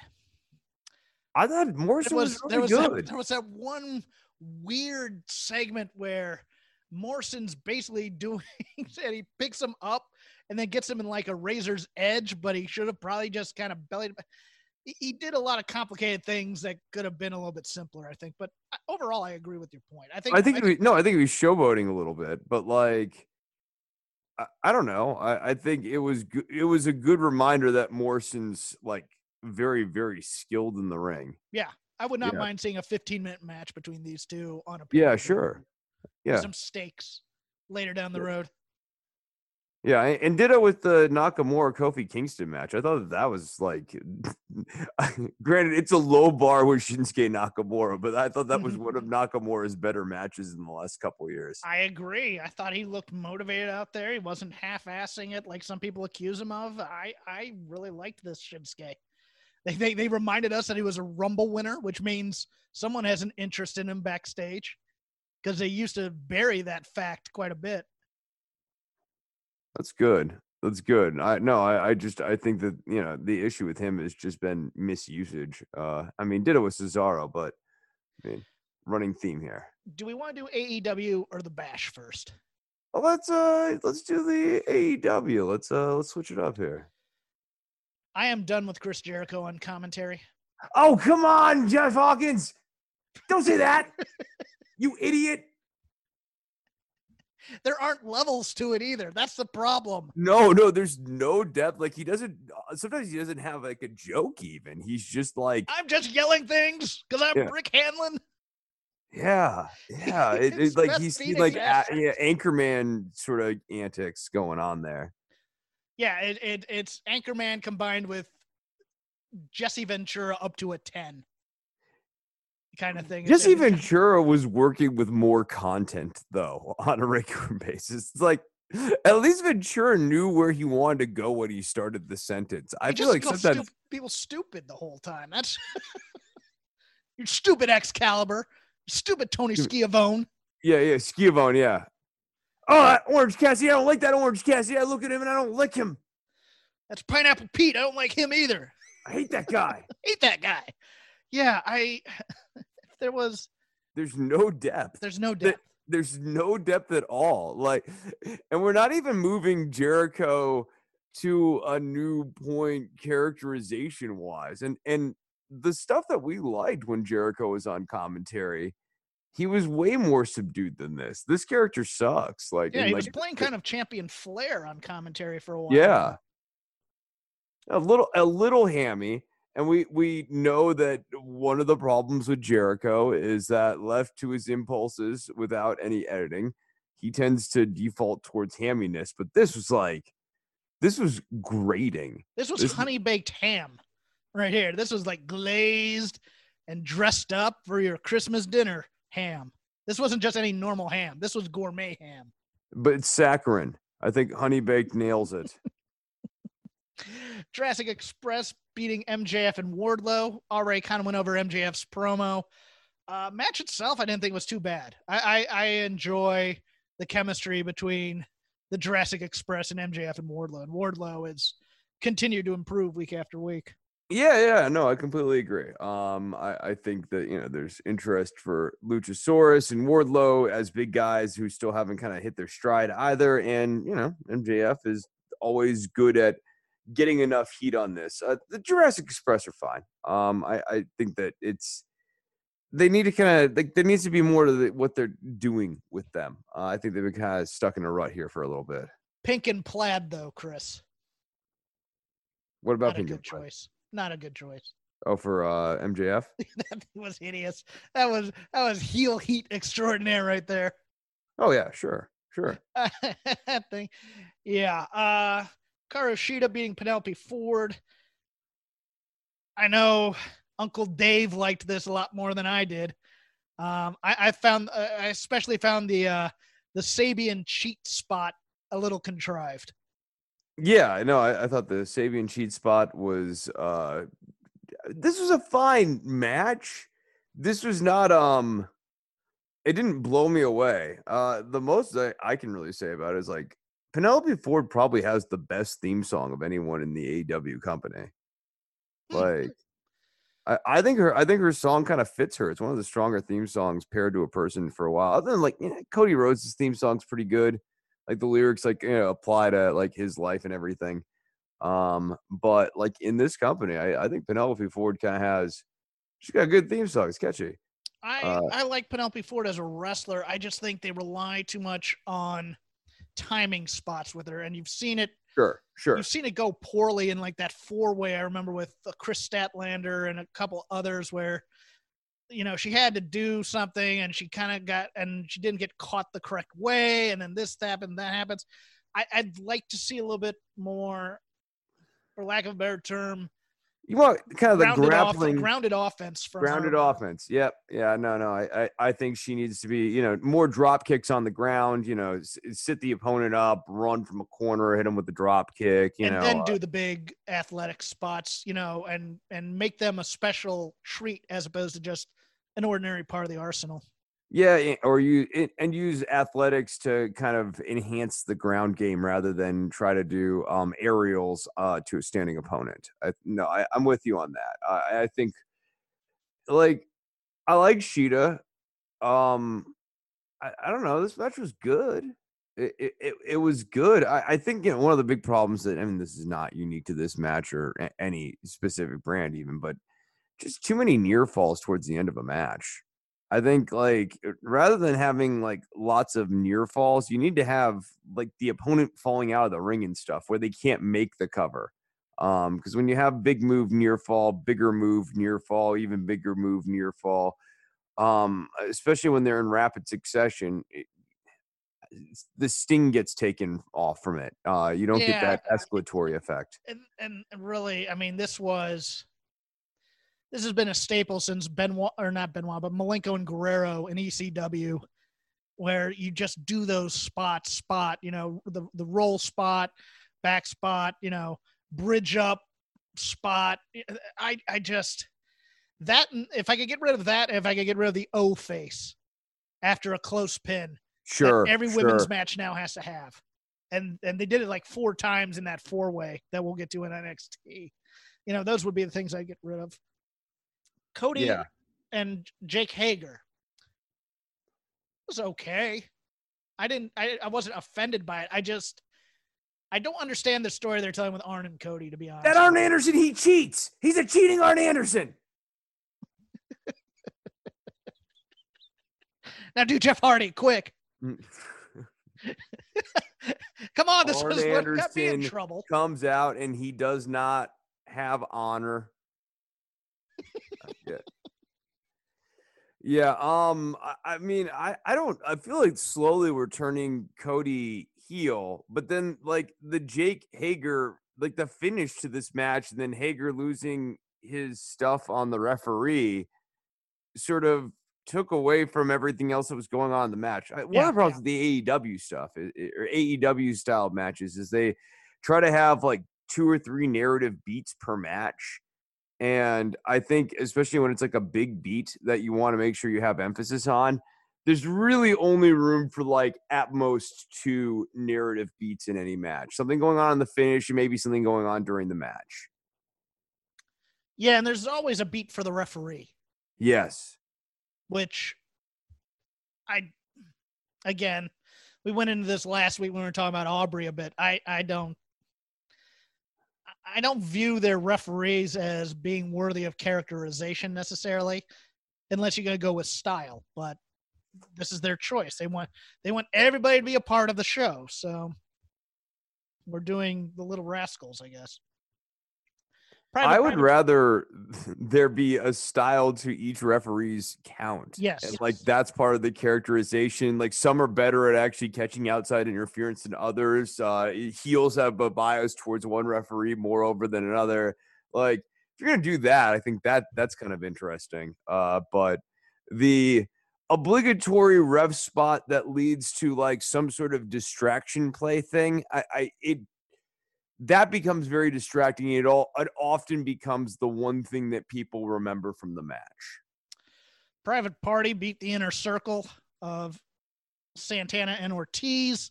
I thought Morrison was, was really there was good. That, there was that one weird segment where Morrison's basically doing, and he picks him up and then gets him in like a razor's edge, but he should have probably just kind of bellied. He, he did a lot of complicated things that could have been a little bit simpler, I think. But overall, I agree with your point. I think. I think. I He was, no, I think he was showboating a little bit, but like, I, I don't know. I, I think it was good. It was a good reminder that Morrison's like very, very skilled in the ring. Yeah. I would not yeah. mind seeing a fifteen minute match between these two on a yeah, sure. Yeah. Some stakes later down the yeah. road. Yeah, and ditto with the Nakamura Kofi Kingston match. I thought that, that was like, granted, it's a low bar with Shinsuke Nakamura, but I thought that was one of Nakamura's better matches in the last couple of years. I agree. I thought he looked motivated out there. He wasn't half-assing it like some people accuse him of. I, I really liked this Shinsuke. They, they they reminded us that he was a Rumble winner, which means someone has an interest in him backstage, because they used to bury that fact quite a bit. That's good. That's good. I no, I, I just I think that, you know, the issue with him has just been misusage. Uh, I mean, ditto with Cesaro, but I mean, running theme here. Do we want to do A E W or the Bash first? Well, let's uh let's do the A E W. Let's uh let's switch it up here. I am done with Chris Jericho on commentary. Oh, come on, Jeff Hawkins. Don't say that. You idiot. There aren't levels to it either. That's the problem. No, no, there's no depth. Like, he doesn't, sometimes he doesn't have like a joke even. He's just like, I'm just yelling things because I'm yeah. Rick Hanlon. Yeah, yeah. It, it's like he's, he's like a, yeah, Anchorman sort of antics going on there. Yeah, it, it it's Anchorman combined with Jesse Ventura up to a ten kind of thing. Jesse Ventura was working with more content though on a regular basis. It's like, At least Ventura knew where he wanted to go when he started the sentence. I He feel just like calls sometimes stu- people stupid the whole time. That's you stupid Excalibur, stupid Tony Schiavone. Yeah, yeah, Schiavone, yeah. Oh, that Orange Cassidy, I don't like that Orange Cassidy. I look at him and I don't like him. That's Pineapple Pete. I don't like him either. I hate that guy. Hate that guy. Yeah, I. There was. There's no depth. There's no depth. There's no depth at all. Like, and we're not even moving Jericho to a new point characterization wise. And and the stuff that we liked when Jericho was on commentary, he was way more subdued than this. This character sucks. Like, Yeah, and he like, was playing kind of Champion Flair on commentary for a while. yeah, a little a little hammy. And we we know that one of the problems with Jericho is that left to his impulses without any editing, he tends to default towards hamminess. But this was like, this was grating. This was This- honey baked ham right here. This was like glazed and dressed up for your Christmas dinner ham. This wasn't just any normal ham. This was gourmet ham. But it's saccharin. I think Honey Baked nails it. Jurassic Express beating M J F and Wardlow. Already kind of went over M J F's promo. Uh, match itself, I didn't think was too bad. I, I, I enjoy the chemistry between the Jurassic Express and M J F and Wardlow. And Wardlow has continued to improve week after week. Yeah, yeah, no, I completely agree. Um, I, I think that, you know, there's interest for Luchasaurus and Wardlow as big guys who still haven't kind of hit their stride either. And, you know, M J F is always good at getting enough heat on this. Uh, the Jurassic Express are fine. Um, I, I think that it's, they need to kind of, like, there needs to be more to the, what they're doing with them. Uh, I think they've been kind of stuck in a rut here for a little bit. Pink and plaid, though, Chris. What about Not a Pink good and Plaid? choice. Not a good choice. Oh, for uh, M J F? That was hideous. That was that was heel heat extraordinaire right there. Oh, yeah, sure, sure. That thing. Yeah. Uh Hikaru Shida beating Penelope Ford. I know Uncle Dave liked this a lot more than I did. Um, I, I found, uh, I especially found the uh, the Sabian cheat spot a little contrived. Yeah, I know. I, I thought the Sabian cheat spot was uh this was a fine match. This was not um it didn't blow me away. Uh the most I, I can really say about it is like Penelope Ford probably has the best theme song of anyone in the A E W company. Like I, I think her I think her song kind of fits her. It's one of the stronger theme songs paired to a person for a while. Other than like, you know, Cody Rhodes' theme song's pretty good. Like the lyrics, like, you know, apply to like his life and everything. Um, but like in this company, I, I think Penelope Ford kind of has, she's got a good theme song. It's catchy. I Uh, I like Penelope Ford as a wrestler. I just think they rely too much on timing spots with her, and you've seen it. Sure, sure. You've seen it go poorly in like that four way. I remember with uh, Chris Statlander and a couple others where, you know, she had to do something and she kind of got, and she didn't get caught the correct way. And then this happened, that happens. I, I'd like to see a little bit more, for lack of a better term, You want kind of the grounded, off, grappling, grounded offense from grounded her. offense. Yep. Yeah. No. No. I, I. I think she needs to be, you know, more drop kicks on the ground. You know, s- sit the opponent up, run from a corner, hit them with the drop kick. You and know, then uh, do the big athletic spots, you know, and and make them a special treat as opposed to just an ordinary part of the arsenal. yeah, eh, or you it- and use athletics to kind of enhance the ground game rather than try to do um, aerials uh, to a standing opponent. I, no, I, I'm with you on that. I, I think, like, I like Sheeta. Um, I, I don't know. This match was good. It it, it, it was good. I, I think, you know, one of the big problems that, I mean, this is not unique to this match or a- any specific brand even, but just too many near falls towards the end of a match. I think, like, rather than having like lots of near falls, you need to have like the opponent falling out of the ring and stuff where they can't make the cover. Um, because when you have big move near fall, bigger move near fall, even bigger move near fall, um, especially when they're in rapid succession, it, the sting gets taken off from it. Uh, you don't get Yeah. that escalatory effect. And and really, I mean, this was this has been a staple since Benoit, or not Benoit, but Malenko and Guerrero in E C W. where you just do those spots, spot, you know, the, the roll spot, back spot, you know, bridge up spot. I, I just, that, if I could get rid of that, if I could get rid of the O face after a close pin, Sure. that every sure. women's match now has to have. And, and they did it like four times in that four way that we'll get to in N X T. You know, those would be the things I'd get rid of. Cody Yeah. and Jake Hager was okay. I didn't, I, I wasn't offended by it. I just, I don't understand the story they're telling with Arn and Cody, to be honest. That Arn Anderson, he cheats. He's a cheating Arn Anderson. Now do Jeff Hardy, quick. Come on, this Arn was what got me in Anderson trouble. Comes out and he does not have honor. yeah. yeah. Um. I, I mean, I. I don't. I feel like slowly we're turning Cody heel, but then like the Jake Hager, like the finish to this match, and then Hager losing his stuff on the referee, sort of took away from everything else that was going on in the match. I, one Yeah, of the problems yeah. with the A E W stuff is, or A E W style matches is they try to have like two or three narrative beats per match. And I think, especially when it's like a big beat that you want to make sure you have emphasis on, there's really only room for like at most two narrative beats in any match. Something going on in the finish, and maybe something going on during the match. Yeah, and there's always a beat for the referee, Yes. which I, again, we went into this last week when we were talking about Aubrey a bit. I, I don't, I don't view their referees as being worthy of characterization necessarily, unless you're going to go with style. But this is their choice. They want they want everybody to be a part of the show. So we're doing the Little Rascals, I guess. Private, I would private, rather there be a style to each referee's count. Yes. And like that's part of the characterization. Like some are better at actually catching outside interference than others. Uh, heels have a bias towards one referee more over than another. Like if you're gonna do that, I think that that's kind of interesting. Uh, but the obligatory rev spot that leads to like some sort of distraction play thing, I, I it that becomes very distracting. It all it often becomes the one thing that people remember from the match. Private Party beat the Inner Circle of Santana and Ortiz.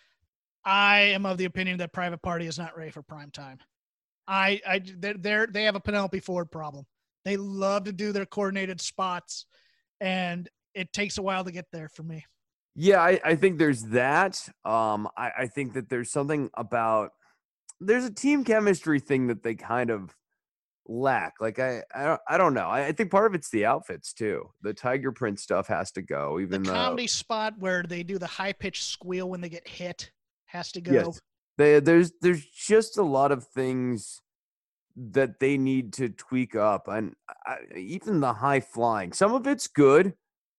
I am of the opinion that Private Party is not ready for prime time. I, I, they're, they're, they have a Penelope Ford problem. They love to do their coordinated spots, and it takes a while to get there for me. Yeah, I, I think there's that. Um, I, I think that there's something about there's a team chemistry thing that they kind of lack. Like I, I don't, I don't know. I, I think part of it's the outfits too. The tiger print stuff has to go. Even the though comedy spot where they do the high pitched squeal when they get hit has to go. yes, they, there's there's just a lot of things that they need to tweak up, and I, even the high flying. Some of it's good.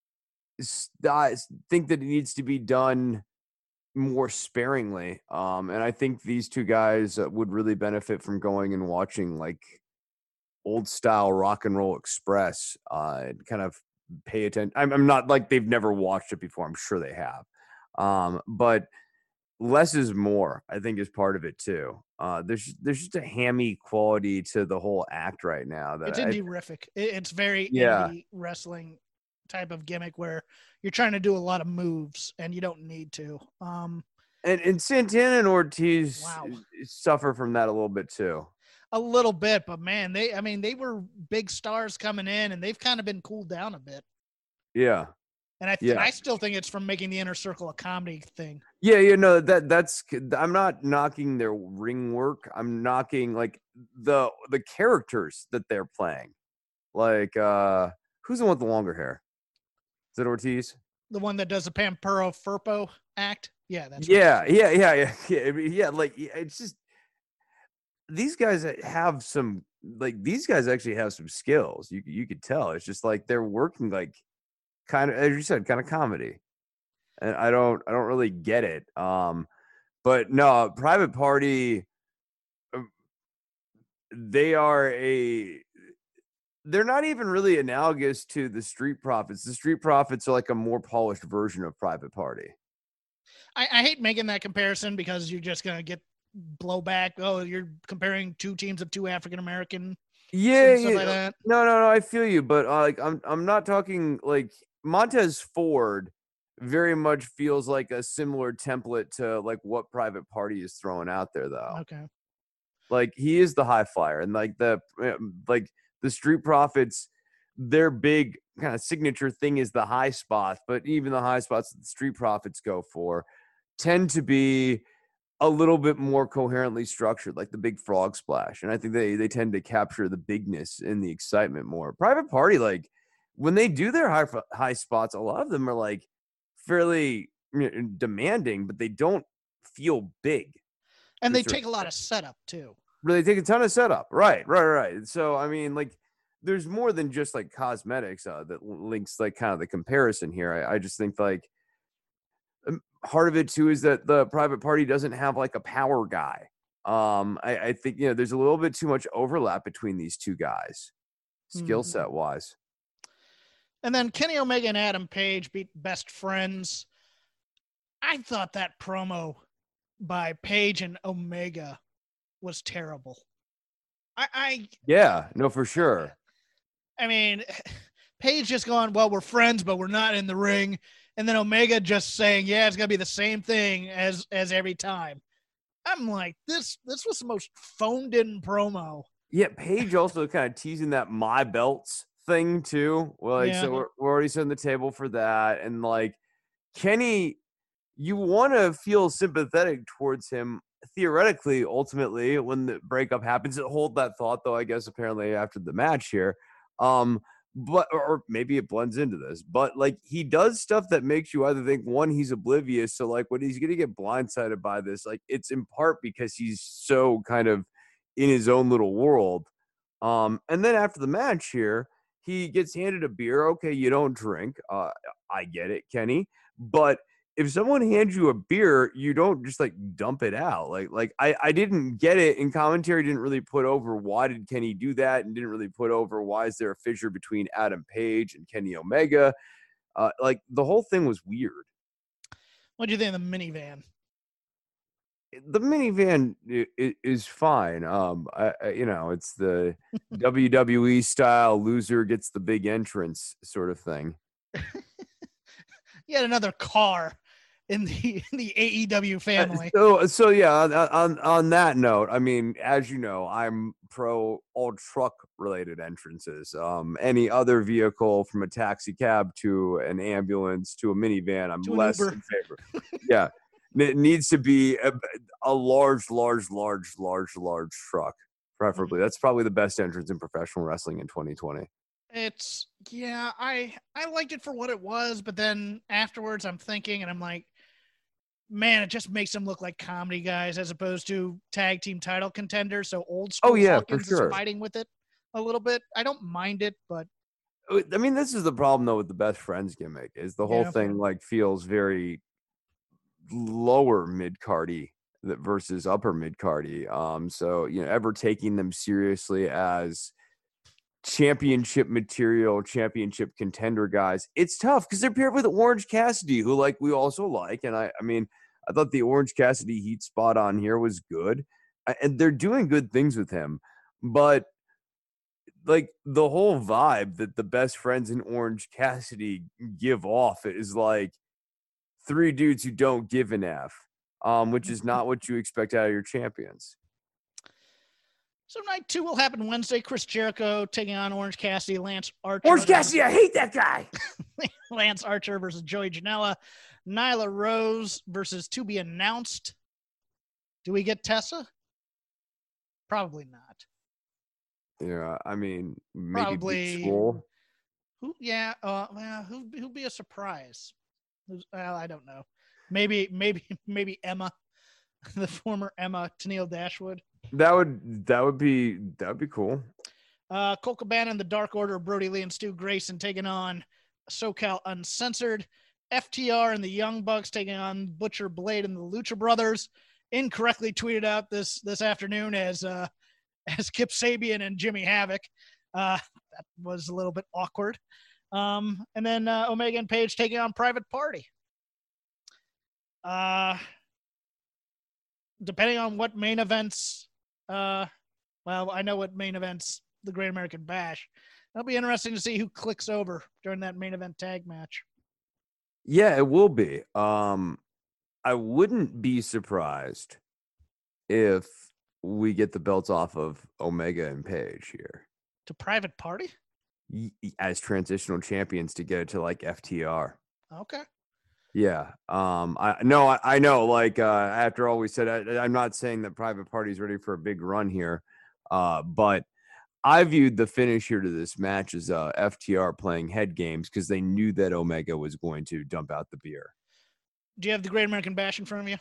I think that it needs to be done more sparingly. Um, and I think these two guys would really benefit from going and watching like old style Rock and Roll Express, uh, and kind of pay attention. I'm, I'm not like they've never watched it before. I'm sure they have. Um, but less is more, I think, is part of it too. Uh, there's, there's just a hammy quality to the whole act right now. That It's I, indie-rific. It, it's very Yeah. indie wrestling type of gimmick where you're trying to do a lot of moves and you don't need to. Um, and, and Santana and Ortiz Wow. suffer from that a little bit too. a little bit, but man, they, I mean, they were big stars coming in and they've kind of been cooled down a bit. Yeah. And I, th- Yeah. I still think it's from making the Inner Circle a comedy thing. Yeah, you know, that that's I'm not knocking their ring work. I'm knocking like the the characters that they're playing. Like uh who's the one with the longer hair? Is it Ortiz? The one that does the Pampero Furpo act. Yeah. That's Yeah, yeah, yeah, yeah, yeah. I mean, yeah, like yeah, it's just these guys have some like these guys actually have some skills. You you could tell. It's just like they're working like kind of, as you said, kind of comedy. And I don't I don't really get it. Um but no, Private Party, um, they are a they're not even really analogous to the Street Profits. The Street Profits are like a more polished version of Private Party. I, I hate making that comparison because you're just gonna get blowback. Oh, you're comparing two teams of two African American. Yeah, stuff yeah. like that. No, no, no. I feel you, but uh, like I'm, I'm not talking like Montez Ford. Very much feels like a similar template to like what Private Party is throwing out there, though. Okay. Like he is the high flyer, and like the like the Street Profits, their big kind of signature thing is the high spots. But even the high spots that the Street Profits go for tend to be a little bit more coherently structured, like the big frog splash. And I think they they tend to capture the bigness and the excitement more. Private Party, like when they do their high high spots, a lot of them are like fairly demanding, but they don't feel big. And they take a lot of setup too. Really take a ton of setup. Right, right, right. So, I mean, like, there's more than just like cosmetics uh, that links like kind of the comparison here. I, I just think like um, part of it too is that the Private Party doesn't have like a power guy. Um, I, I think, you know, there's a little bit too much overlap between these two guys, skill set mm-hmm. wise. And then Kenny Omega and Adam Page beat Best Friends. I thought that promo by Page and Omega was terrible. I, I yeah, no, for sure. I mean, Page just going, well, we're friends, but we're not in the ring. And then Omega just saying, yeah, it's gonna be the same thing as as every time. I'm like, this this was the most phoned in promo. Yeah, Page also kind of teasing that my belts thing too. Well, like, yeah. so we're, we're already setting the table for that. And like Kenny, you want to feel sympathetic towards him theoretically, ultimately, when the breakup happens. Hold that thought, though, I guess, apparently after the match here. Um, but or maybe it blends into this, but like he does stuff that makes you either think one, he's oblivious. So like when he's gonna get blindsided by this, like it's in part because he's so kind of in his own little world. Um, and then after the match here, he gets handed a beer. Okay, you don't drink. Uh, I get it, Kenny. But if someone hands you a beer, you don't just like dump it out. Like, like I, I didn't get it. And commentary didn't really put over why did Kenny do that, and didn't really put over why is there a fissure between Adam Page and Kenny Omega. Uh, like the whole thing was weird. What do you think of the minivan? The minivan is fine. Um, I, I, you know, it's the W W E style loser gets the big entrance sort of thing. Yet another car in the in the A E W family. So, so yeah. On, on on that note, I mean, as you know, I'm pro all truck related entrances. Um, any other vehicle, from a taxi cab to an ambulance to a minivan, I'm less Uber. in favor. Yeah. It needs to be a, a large, large, large, large, large truck, preferably. That's probably the best entrance in professional wrestling in twenty twenty. It's, yeah, I I liked it for what it was, but then afterwards I'm thinking, and I'm like, man, it just makes them look like comedy guys as opposed to tag team title contenders. So old school oh, yeah, Hawkins for sure. is fighting with it a little bit. I don't mind it, but. I mean, this is the problem, though, with the Best Friends gimmick, is the whole yeah, thing, like, feels very lower mid-cardy versus upper mid-cardy. Um, so, you know, ever taking them seriously as championship material, championship contender guys, it's tough because they're paired with Orange Cassidy, who, like, we also like. And I, I mean, I thought the Orange Cassidy heat spot on here was good. And they're doing good things with him. But, like, the whole vibe that the Best Friends and Orange Cassidy give off is, like, three dudes who don't give an F, um, which is not what you expect out of your champions. So night two will happen Wednesday. Chris Jericho taking on Orange Cassidy, Lance Archer. Orange Cassidy, I hate that guy. Lance Archer versus Joey Janela. Nyla Rose versus to be announced. Do we get Tessa? Probably not. Yeah, I mean, maybe probably. Who? Yeah, uh, well, who who'd be a surprise? Well, I don't know. Maybe, maybe, maybe Emma, the former Emma Tennille Dashwood. That would that would be that would be cool. Uh, Colt Cabana and the Dark Order, Brody Lee and Stu Grayson taking on SoCal Uncensored. F T R and the Young Bucks taking on Butcher Blade and the Lucha Brothers. Incorrectly tweeted out this this afternoon as uh, as Kip Sabian and Jimmy Havoc. Uh, that was a little bit awkward. Um, and then uh, Omega and Page taking on Private Party. Uh, depending on what main events, uh, well, I know what main events the Great American Bash. It'll be interesting to see who clicks over during that main event tag match. Yeah, it will be. Um, I wouldn't be surprised if we get the belts off of Omega and Page here To Private Party? y- as transitional champions to get it to like F T R. Okay. Yeah. Um, I no, I, I know. Like uh, after all we said, I, I'm not saying that Private Party's ready for a big run here, uh, but I viewed the finish here to this match as uh, F T R playing head games because they knew that Omega was going to dump out the beer. Do you have the Great American Bash in front of you?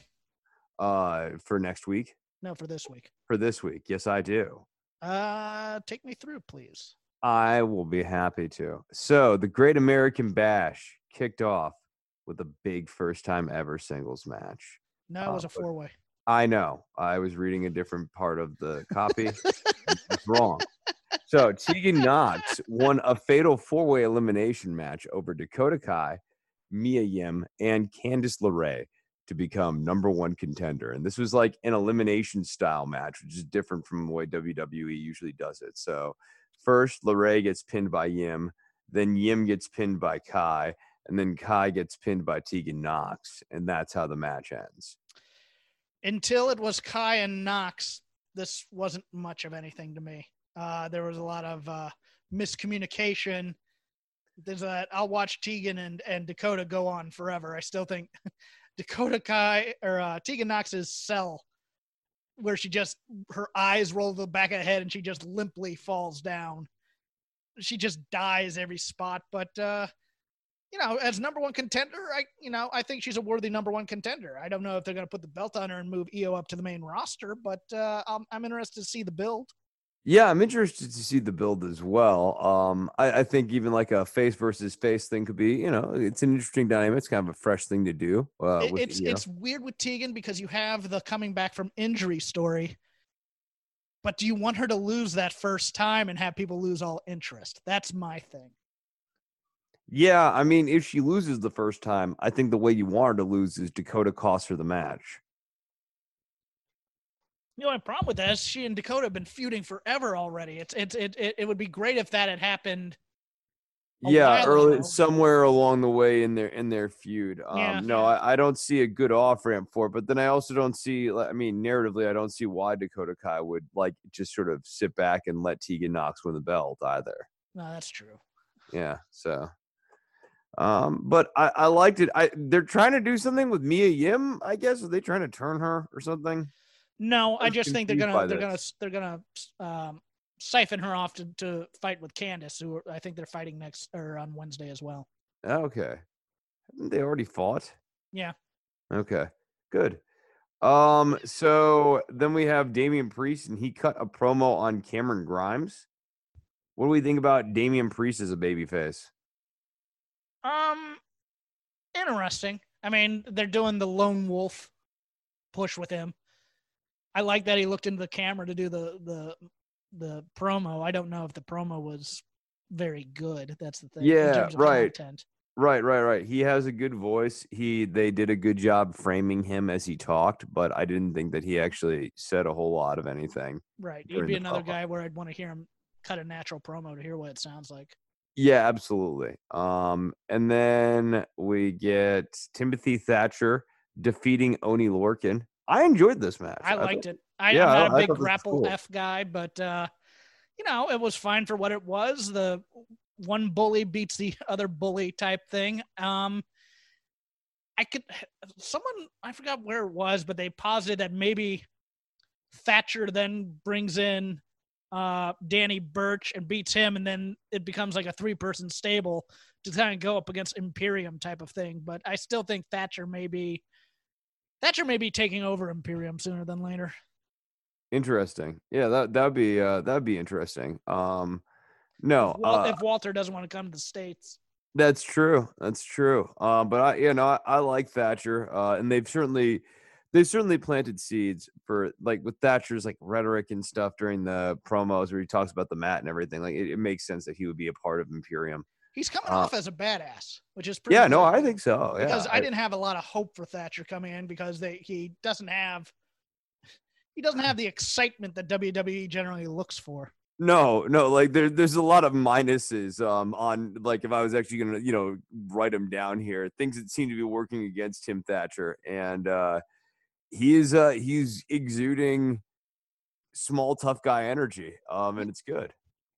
Uh, for next week? No, for this week. For this week, yes, I do. Uh, take me through, please. I will be happy to. So the Great American Bash kicked off with a big first time ever singles match. No, it was Uh, a four way. I know. I was reading a different part of the copy. It's wrong. So Tegan Knox won a fatal four-way elimination match over Dakota Kai, Mia Yim, and Candice LeRae to become number one contender. And this was like an elimination style match, which is different from the way W W E usually does it. So first, LeRae gets pinned by Yim, then Yim gets pinned by Kai, and then Kai gets pinned by Tegan Knox. And that's how the match ends. Until it was Kai and Knox, this wasn't much of anything to me. Uh, there was a lot of uh, miscommunication. There's that I'll watch Tegan and, and Dakota go on forever. I still think Dakota Kai or uh, Tegan Knox's sell, where she just her eyes roll to the back of the head and she just limply falls down. She just dies every spot. But uh, you know, as number one contender, I you know I think she's a worthy number one contender. I don't know if they're going to put the belt on her and move Io up to the main roster, but uh, I'm I'm interested to see the build. Yeah, I'm interested to see the build as well. Um, I, I think even like a face versus face thing could be, you know, it's an interesting dynamic. It's kind of a fresh thing to do. Uh, It- with it's Io. it's weird with Tegan because you have the coming back from injury story, but do you want her to lose that first time and have people lose all interest? That's my thing. Yeah, I mean, if she loses the first time, I think the way you want her to lose is Dakota costs her the match. The only problem with that is she and Dakota have been feuding forever already. It's it's it it, it would be great if that had happened. a Yeah, while early ago. somewhere along the way in their in their feud. Um, Yeah. no, I, I don't see a good off ramp for it, but then I also don't see. I mean, narratively, I don't see why Dakota Kai would like just sort of sit back and let Tegan Knox win the belt either. No, that's true. Yeah, so. Um, but I, I liked it. I they're trying to do something with Mia Yim, I guess. Are they trying to turn her or something? No, I I was just think they're confused gonna by they're gonna this. they're gonna um, siphon her off to, to fight with Candice, who I think they're fighting next or on Wednesday as well. Okay. Haven't they already fought? Yeah. Okay. Good. Um, so then we have Damian Priest, and he cut a promo on Cameron Grimes. What do we think about Damian Priest as a babyface? Um, interesting. I mean, they're doing the lone wolf push with him. I like that he looked into the camera to do the the the promo. I don't know if the promo was very good. That's the thing. in Yeah, terms of right. content. Right, right, right. He has a good voice. He they did a good job framing him as he talked, but I didn't think that he actually said a whole lot of anything. Right. He'd during be the another promo. guy where I'd want to hear him cut a natural promo to hear what it sounds like. Yeah, absolutely. Um, and then we get Timothy Thatcher defeating Oni Lorcan. I enjoyed this match. I liked thought- it. I, yeah, I'm I- not I a big thought this was grapple cool. F guy, but uh, you know, it was fine for what it was. The one bully beats the other bully type thing. Um, I could someone I forgot where it was, but they posited that maybe Thatcher then brings in uh, Danny Burch and beats him, and then it becomes like a three-person stable to kind of go up against Imperium type of thing. But I still think Thatcher may be Thatcher may be taking over Imperium sooner than later. Interesting. Yeah, that that'd be uh that'd be interesting. Um no, If, Wal- uh, if Walter doesn't want to come to the States. that's true. That's true. Um, but I, you know, I, I like Thatcher, uh, and they've certainly they certainly planted seeds for, like, with Thatcher's like rhetoric and stuff during the promos where he talks about the mat and everything. Like, it, it makes sense that he would be a part of Imperium. He's coming Uh, off as a badass, which is pretty Yeah, no, good, I think so. because Yeah, I didn't have a lot of hope for Thatcher coming in because they he doesn't have he doesn't have the excitement that W W E generally looks for. No, no, like there, there's a lot of minuses um, on, like, if I was actually gonna, you know, write them down here, things that seem to be working against Tim Thatcher, and uh, he is uh, he's exuding small tough guy energy, um, and it's good.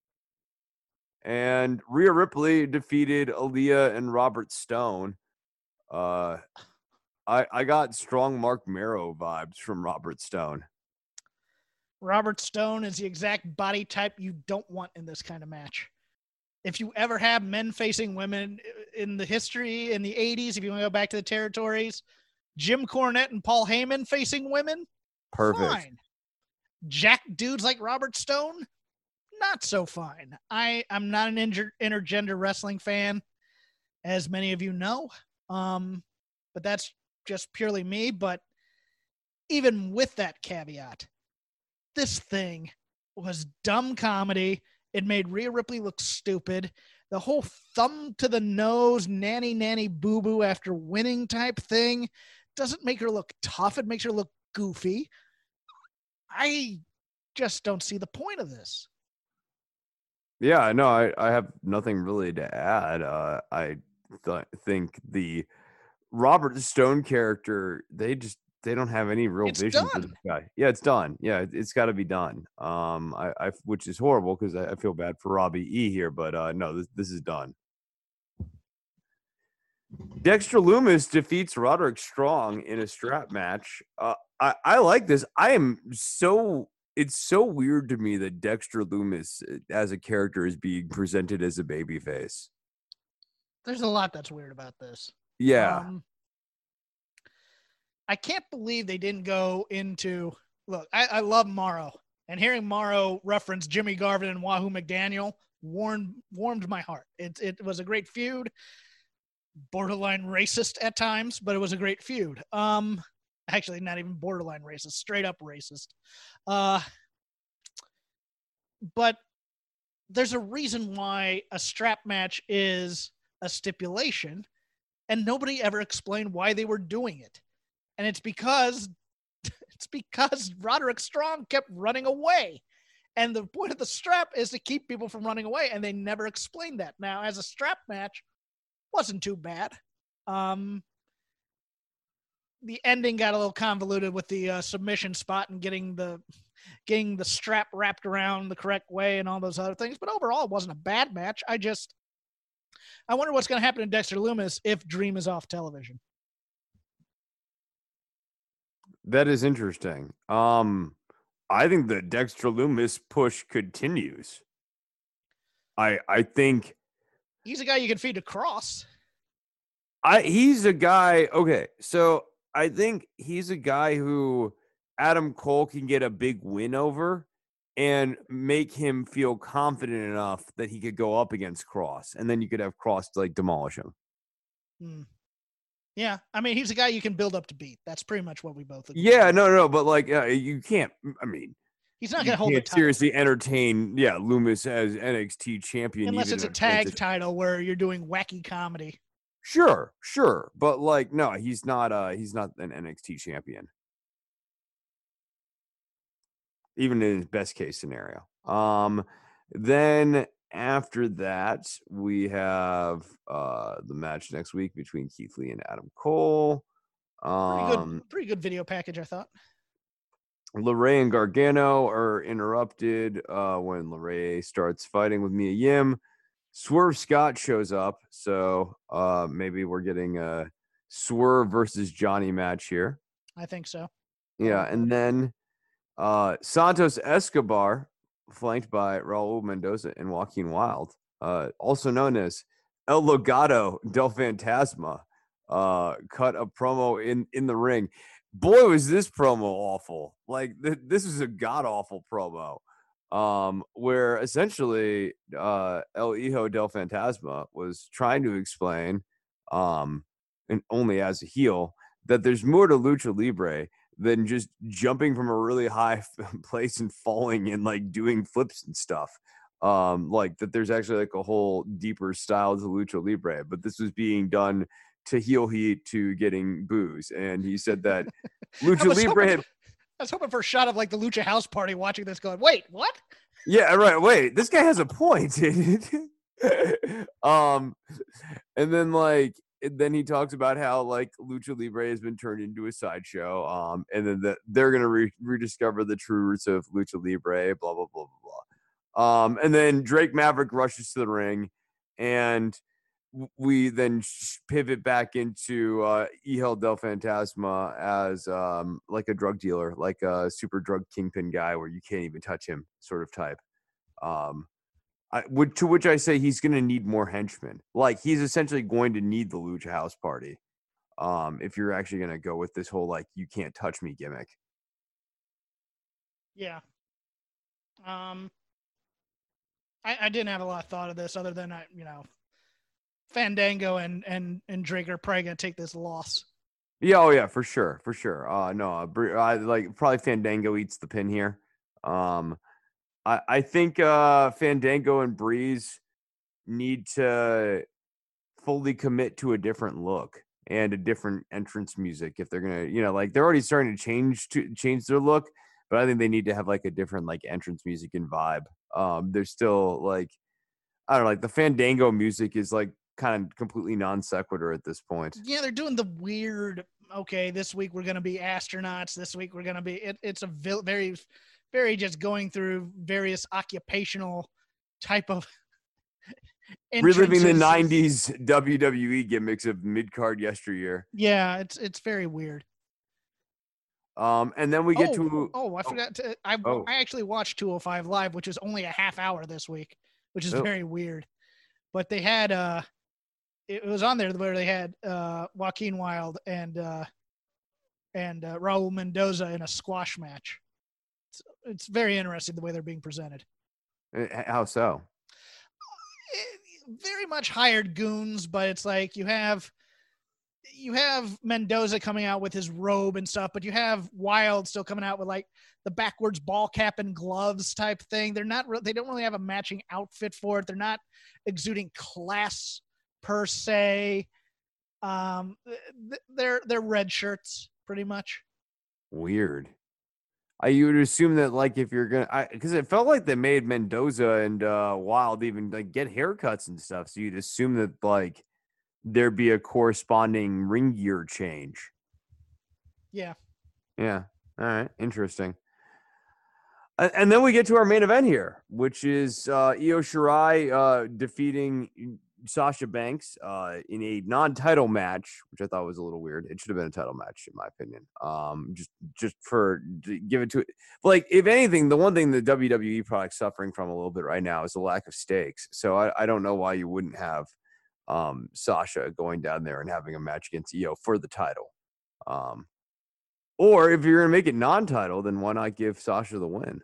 And Rhea Ripley defeated Aaliyah and Robert Stone. Uh, I I got strong Mark Marrow vibes from Robert Stone. Robert Stone is the exact body type you don't want in this kind of match. If you ever have men facing women in the history in the eighties, if you want to go back to the territories, Jim Cornette and Paul Heyman facing women, Perfect. fine. Jack dudes like Robert Stone, not so fine. I, I'm not an inter- intergender wrestling fan, as many of you know. Um, but that's just purely me. But even with that caveat, this thing was dumb comedy. It made Rhea Ripley look stupid. The whole thumb to the nose, nanny, nanny, boo-boo after winning type thing doesn't make her look tough. It makes her look goofy. I just don't see the point of this. Yeah, no, I, I have nothing really to add. Uh, I th- think the Robert Stone character, they just they don't have any real It's vision for done. this guy. Yeah, it's done. Yeah, it, it's got to be done. Um, I, I which is horrible because I, I feel bad for Robbie E here, but uh, no, this this is done. Dexter Lumis defeats Roderick Strong in a strap match. Uh, I I like this. I am so. It's so weird to me that Dexter Lumis as a character is being presented as a babyface. There's a lot that's weird about this. Yeah. Um, I can't believe they didn't go into look. I, I love Morrow, and hearing Morrow reference Jimmy Garvin and Wahoo McDaniel warmed warmed my heart. It it was a great feud, borderline racist at times, but it was a great feud. Um, actually, not even borderline racist, straight up racist. Uh, but there's a reason why a strap match is a stipulation, and nobody ever explained why they were doing it. And it's because it's because Roderick Strong kept running away. And the point of the strap is to keep people from running away, and they never explained that. Now, as a strap match, wasn't too bad. Um, the ending got a little convoluted with the uh, submission spot and getting the getting the strap wrapped around the correct way and all those other things. But overall, it wasn't a bad match. I just I wonder what's going to happen to Dexter Lumis if Dream is off television. That is interesting. Um, I think the Dexter Lumis push continues. I I think He's a guy you can feed to Cross. I he's a guy. Okay, so I think he's a guy who Adam Cole can get a big win over and make him feel confident enough that he could go up against Cross, and then you could have Cross to, like, demolish him. Hmm. Yeah, I mean, he's a guy you can build up to beat. That's pretty much what we both agree. Yeah, no, no, but like uh, you can't. I mean, He's not you going to hold the can't title seriously entertain. Yeah, Loomis as N X T champion unless even it's a if tag it's- title where you're doing wacky comedy. Sure, sure, but like, no, he's not. Uh, he's not an N X T champion, even in his best case scenario. Um, then after that, we have uh the match next week between Keith Lee and Adam Cole. Pretty Um, good, pretty good video package, I thought. LeRae and Gargano are interrupted uh, when LeRae starts fighting with Mia Yim. Swerve Scott shows up, so uh, maybe we're getting a Swerve versus Johnny match here. I think so. Yeah, and then uh, Santos Escobar, flanked by Raul Mendoza and Joaquin Wilde, uh, also known as El Legado del Fantasma, uh, cut a promo in, in the ring. Boy, was this promo awful. Like, th- this is a god-awful promo. Um, where essentially uh, El Hijo del Fantasma was trying to explain, um, and only as a heel, that there's more to Lucha Libre than just jumping from a really high place and falling and like doing flips and stuff. Um, like that there's actually like a whole deeper style to Lucha Libre, but this was being done to heel heat to getting boos. And he said that Lucha Libre hoping, had, I was hoping for a shot of like the Lucha House Party watching this going, wait, what? yeah, right. Wait, this guy has a point. um, and then like, then he talks about how like Lucha Libre has been turned into a sideshow. Um, and then that they're going to re- rediscover the true roots of Lucha Libre, blah, blah, blah, blah, blah. Um, and then Drake Maverick rushes to the ring, and we then pivot back into uh, Hijo del Fantasma as um, like a drug dealer, like a super drug kingpin guy where you can't even touch him sort of type. Um, I would, to which I say he's going to need more henchmen. Like he's essentially going to need the Lucha House Party. Um, if you're actually going to go with this whole, like, you can't touch me gimmick. Yeah. Um, I, I didn't have a lot of thought of this other than I, you know, Fandango and, and, and Drake are probably going to take this loss. Yeah. Oh yeah, for sure. For sure. Uh, no, I like probably Fandango eats the pin here. Um, I, I think uh, Fandango and Breeze need to fully commit to a different look and a different entrance music if they're gonna, you know, like they're already starting to change to change their look, but I think they need to have like a different like entrance music and vibe. Um, they're still like, I don't know, like the Fandango music is like kind of completely non sequitur at this point. Yeah, they're doing the weird. Okay, this week we're gonna be astronauts. This week we're gonna be. It, it's a very. very just going through various occupational type of reliving the nineties W W E gimmicks of mid-card yesteryear. Yeah, it's it's very weird. Um, and then we get oh, to oh, I forgot to I oh. I actually watched two oh five Live, which is only a half hour this week, which is oh. very weird. But they had uh, it was on there where they had uh Joaquin Wilde and uh and uh, Raul Mendoza in a squash match. It's, it's very interesting the way they're being presented. How so? Very much hired goons, but it's like you have you have Mendoza coming out with his robe and stuff, but you have Wild still coming out with like the backwards ball cap and gloves type thing. They're not they don't really have a matching outfit for it. They're not exuding class per se. Um, they're they're red shirts pretty much. Weird. I you would assume that like if you're gonna, because it felt like they made Mendoza and uh, Wild even like get haircuts and stuff, so you'd assume that like there'd be a corresponding ring gear change. Yeah. Yeah. All right. Interesting. Uh, and then we get to our main event here, which is uh, Io Shirai uh, defeating Sasha Banks uh, in a non-title match, which I thought was a little weird. It should have been a title match, in my opinion. Um, just, just for to give it to it. Like, if anything, the one thing the W W E product's suffering from a little bit right now is the lack of stakes. So I, I don't know why you wouldn't have um, Sasha going down there and having a match against Io for the title. Um, or if you're gonna make it non-title, then why not give Sasha the win?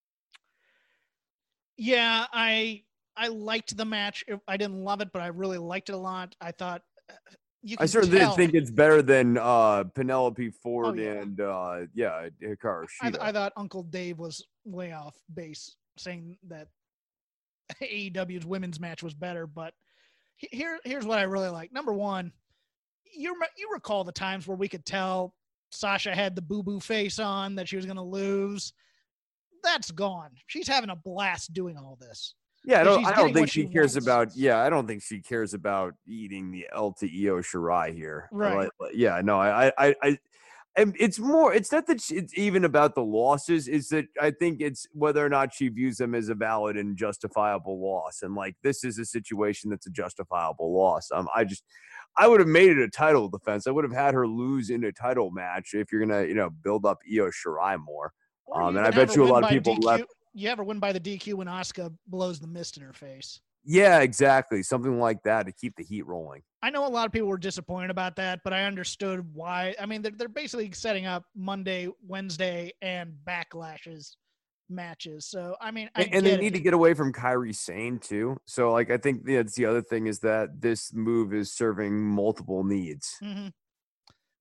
Yeah, I. I liked the match. I didn't love it, but I really liked it a lot. I thought you can I certainly tell. think it's better than uh, Penelope Ford oh, yeah. and uh, yeah, Hikaru I, Shida. I thought Uncle Dave was way off base saying that A E W's women's match was better. But here, here's what I really like. Number one, you you recall the times where we could tell Sasha had the boo-boo face on, that she was going to lose. That's gone. She's having a blast doing all this. Yeah, I don't. I don't think she, she cares wants. about. Yeah, I don't think she cares about eating the L to Io Shirai here. Right. Like, yeah. No. I. I. I. And it's more. It's not that she, it's even about the losses. It's that I think it's whether or not she views them as a valid and justifiable loss. And like this is a situation that's a justifiable loss. Um. I just. I would have made it a title defense. I would have had her lose in a title match if you're gonna, you know, build up Io Shirai more. Um. And I bet you a lot of people left. You ever win by the D Q when Asuka blows the mist in her face? Yeah, exactly. Something like that to keep the heat rolling. I know a lot of people were disappointed about that, but I understood why. I mean, they're, they're basically setting up Monday, Wednesday, and Backlash's matches. So, I mean, I and, and they need it. to get away from Kairi Sane, too. So, like, I think that's the other thing is that this move is serving multiple needs. Mm-hmm.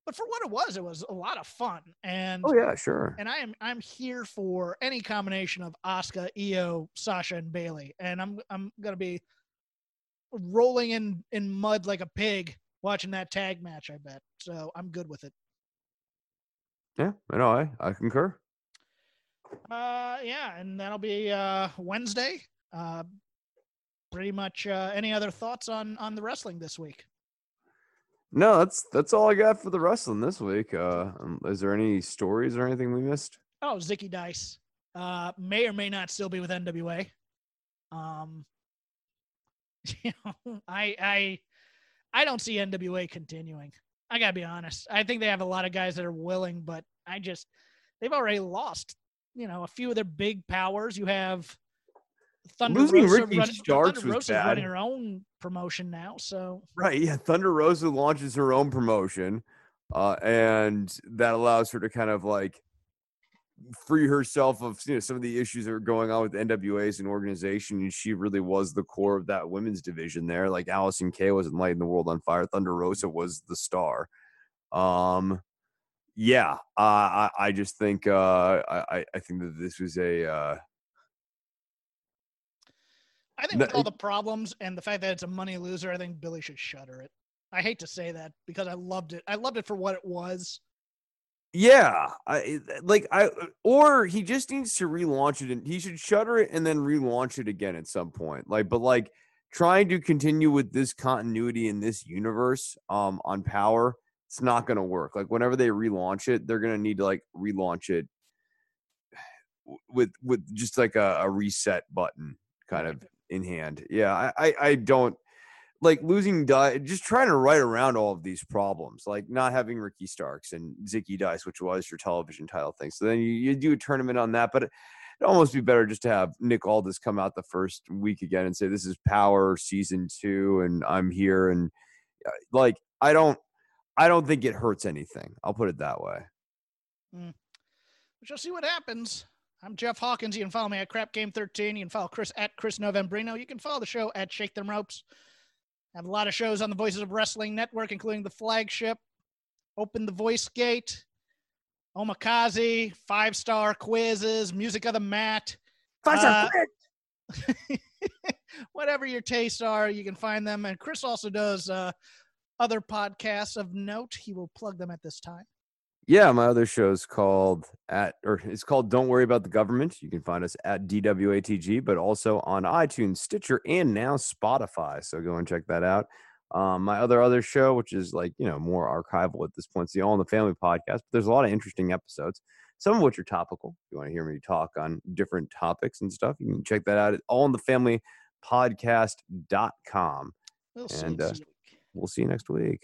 but for what it was, it was a lot of fun. And Oh yeah, sure. and I am I'm here for any combination of Asuka, Io, Sasha, and Bailey. And I'm I'm gonna be rolling in in mud like a pig watching that tag match, I bet. So I'm good with it. Yeah, I know. I I concur. Uh, yeah, and that'll be uh Wednesday. Uh, pretty much. Uh, any other thoughts on on the wrestling this week? No, that's that's all I got for the wrestling this week. Uh, um, is there any stories or anything we missed? Oh, Zicky Dice uh, may or may not still be with N W A. Um, you know, I I I don't see N W A continuing. I gotta be honest. I think they have a lot of guys that are willing, but I just they've already lost. You know, a few of their big powers. You have Thunder Losing Rosa, Ricky run, Starks Thunder was Rosa's bad. running her own promotion now, so Right, yeah. Thunder Rosa launches her own promotion, uh, and that allows her to kind of like free herself of, you know, some of the issues that are going on with N W A as an organization. And she really was the core of that women's division there. Like Allison Kay wasn't lighting the world on fire. Thunder Rosa was the star. Um, yeah, uh, I, I just think uh, I, I think that this was a. Uh, I think with all the problems and the fact that it's a money loser, I think Billy should shutter it. I hate to say that because I loved it. I loved it for what it was. Yeah, I like I or he just needs to relaunch it, and he should shutter it and then relaunch it again at some point. Like, but like trying to continue with this continuity in this universe um on Power, it's not going to work. Like whenever they relaunch it, they're going to need to like relaunch it with with just like a, a reset button kind of in hand. Yeah, I I, I don't. Like losing Dice, just trying to write around all of these problems, like not having Ricky Starks and Zicky Dice, which was your television title thing. So then you, you do a tournament on that, but it, it'd almost be better just to have Nick Aldis come out the first week again and say, this is Power season two and I'm here. And like, I don't, I don't think it hurts anything. I'll put it that way. Mm. We shall see what happens. I'm Jeff Hawkins. You can follow me at Crap Game thirteen. You can follow Chris at Chris Novembrino. You can follow the show at Shake Them Ropes. I have a lot of shows on the Voices of Wrestling Network, including The Flagship, Open the Voice Gate, Omikaze, Five Star Quizzes, Music of the Mat. Five Star uh, whatever your tastes are, you can find them. And Chris also does uh, other podcasts of note. He will plug them at this time. Yeah, my other show is called at or it's called Don't Worry About the Government. You can find us at D W A T G, but also on iTunes, Stitcher, and now Spotify. So go and check that out. Um, my other other show, which is like, you know, more archival at this point, it's the All in the Family podcast. But there's a lot of interesting episodes, some of which are topical. If you want to hear me talk on different topics and stuff, you can check that out at all in the family podcast dot com. We'll and see uh, we'll see you next week.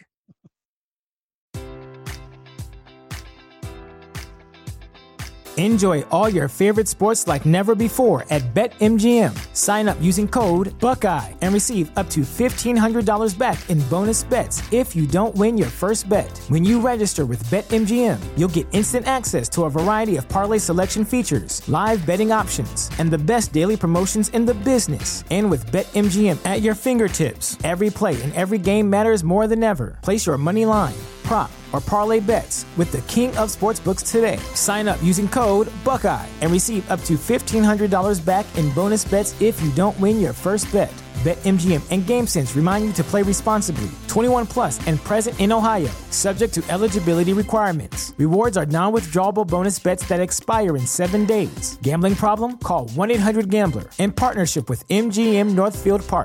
Enjoy all your favorite sports like never before at BetMGM. Sign up using code Buckeye and receive up to fifteen hundred dollars back in bonus bets if you don't win your first bet. When you register with BetMGM, you'll get instant access to a variety of parlay selection features, live betting options, and the best daily promotions in the business. And with BetMGM at your fingertips, every play and every game matters more than ever. Place your money line, prop, or parlay bets with the king of sportsbooks today. Sign up using code Buckeye and receive up to fifteen hundred dollars back in bonus bets if you don't win your first bet. BetMGM and GameSense remind you to play responsibly. twenty-one plus and present in Ohio, subject to eligibility requirements. Rewards are non-withdrawable bonus bets that expire in seven days. Gambling problem? Call one eight hundred gambler in partnership with M G M Northfield Park.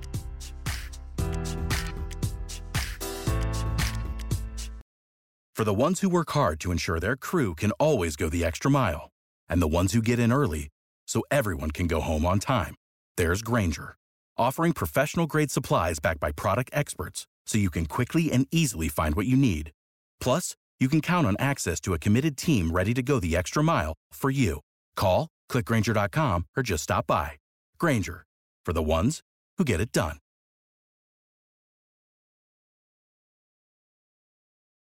For the ones who work hard to ensure their crew can always go the extra mile, and the ones who get in early so everyone can go home on time, there's Grainger, offering professional-grade supplies backed by product experts so you can quickly and easily find what you need. Plus, you can count on access to a committed team ready to go the extra mile for you. Call, click Grainger dot com, or just stop by. Grainger, for the ones who get it done.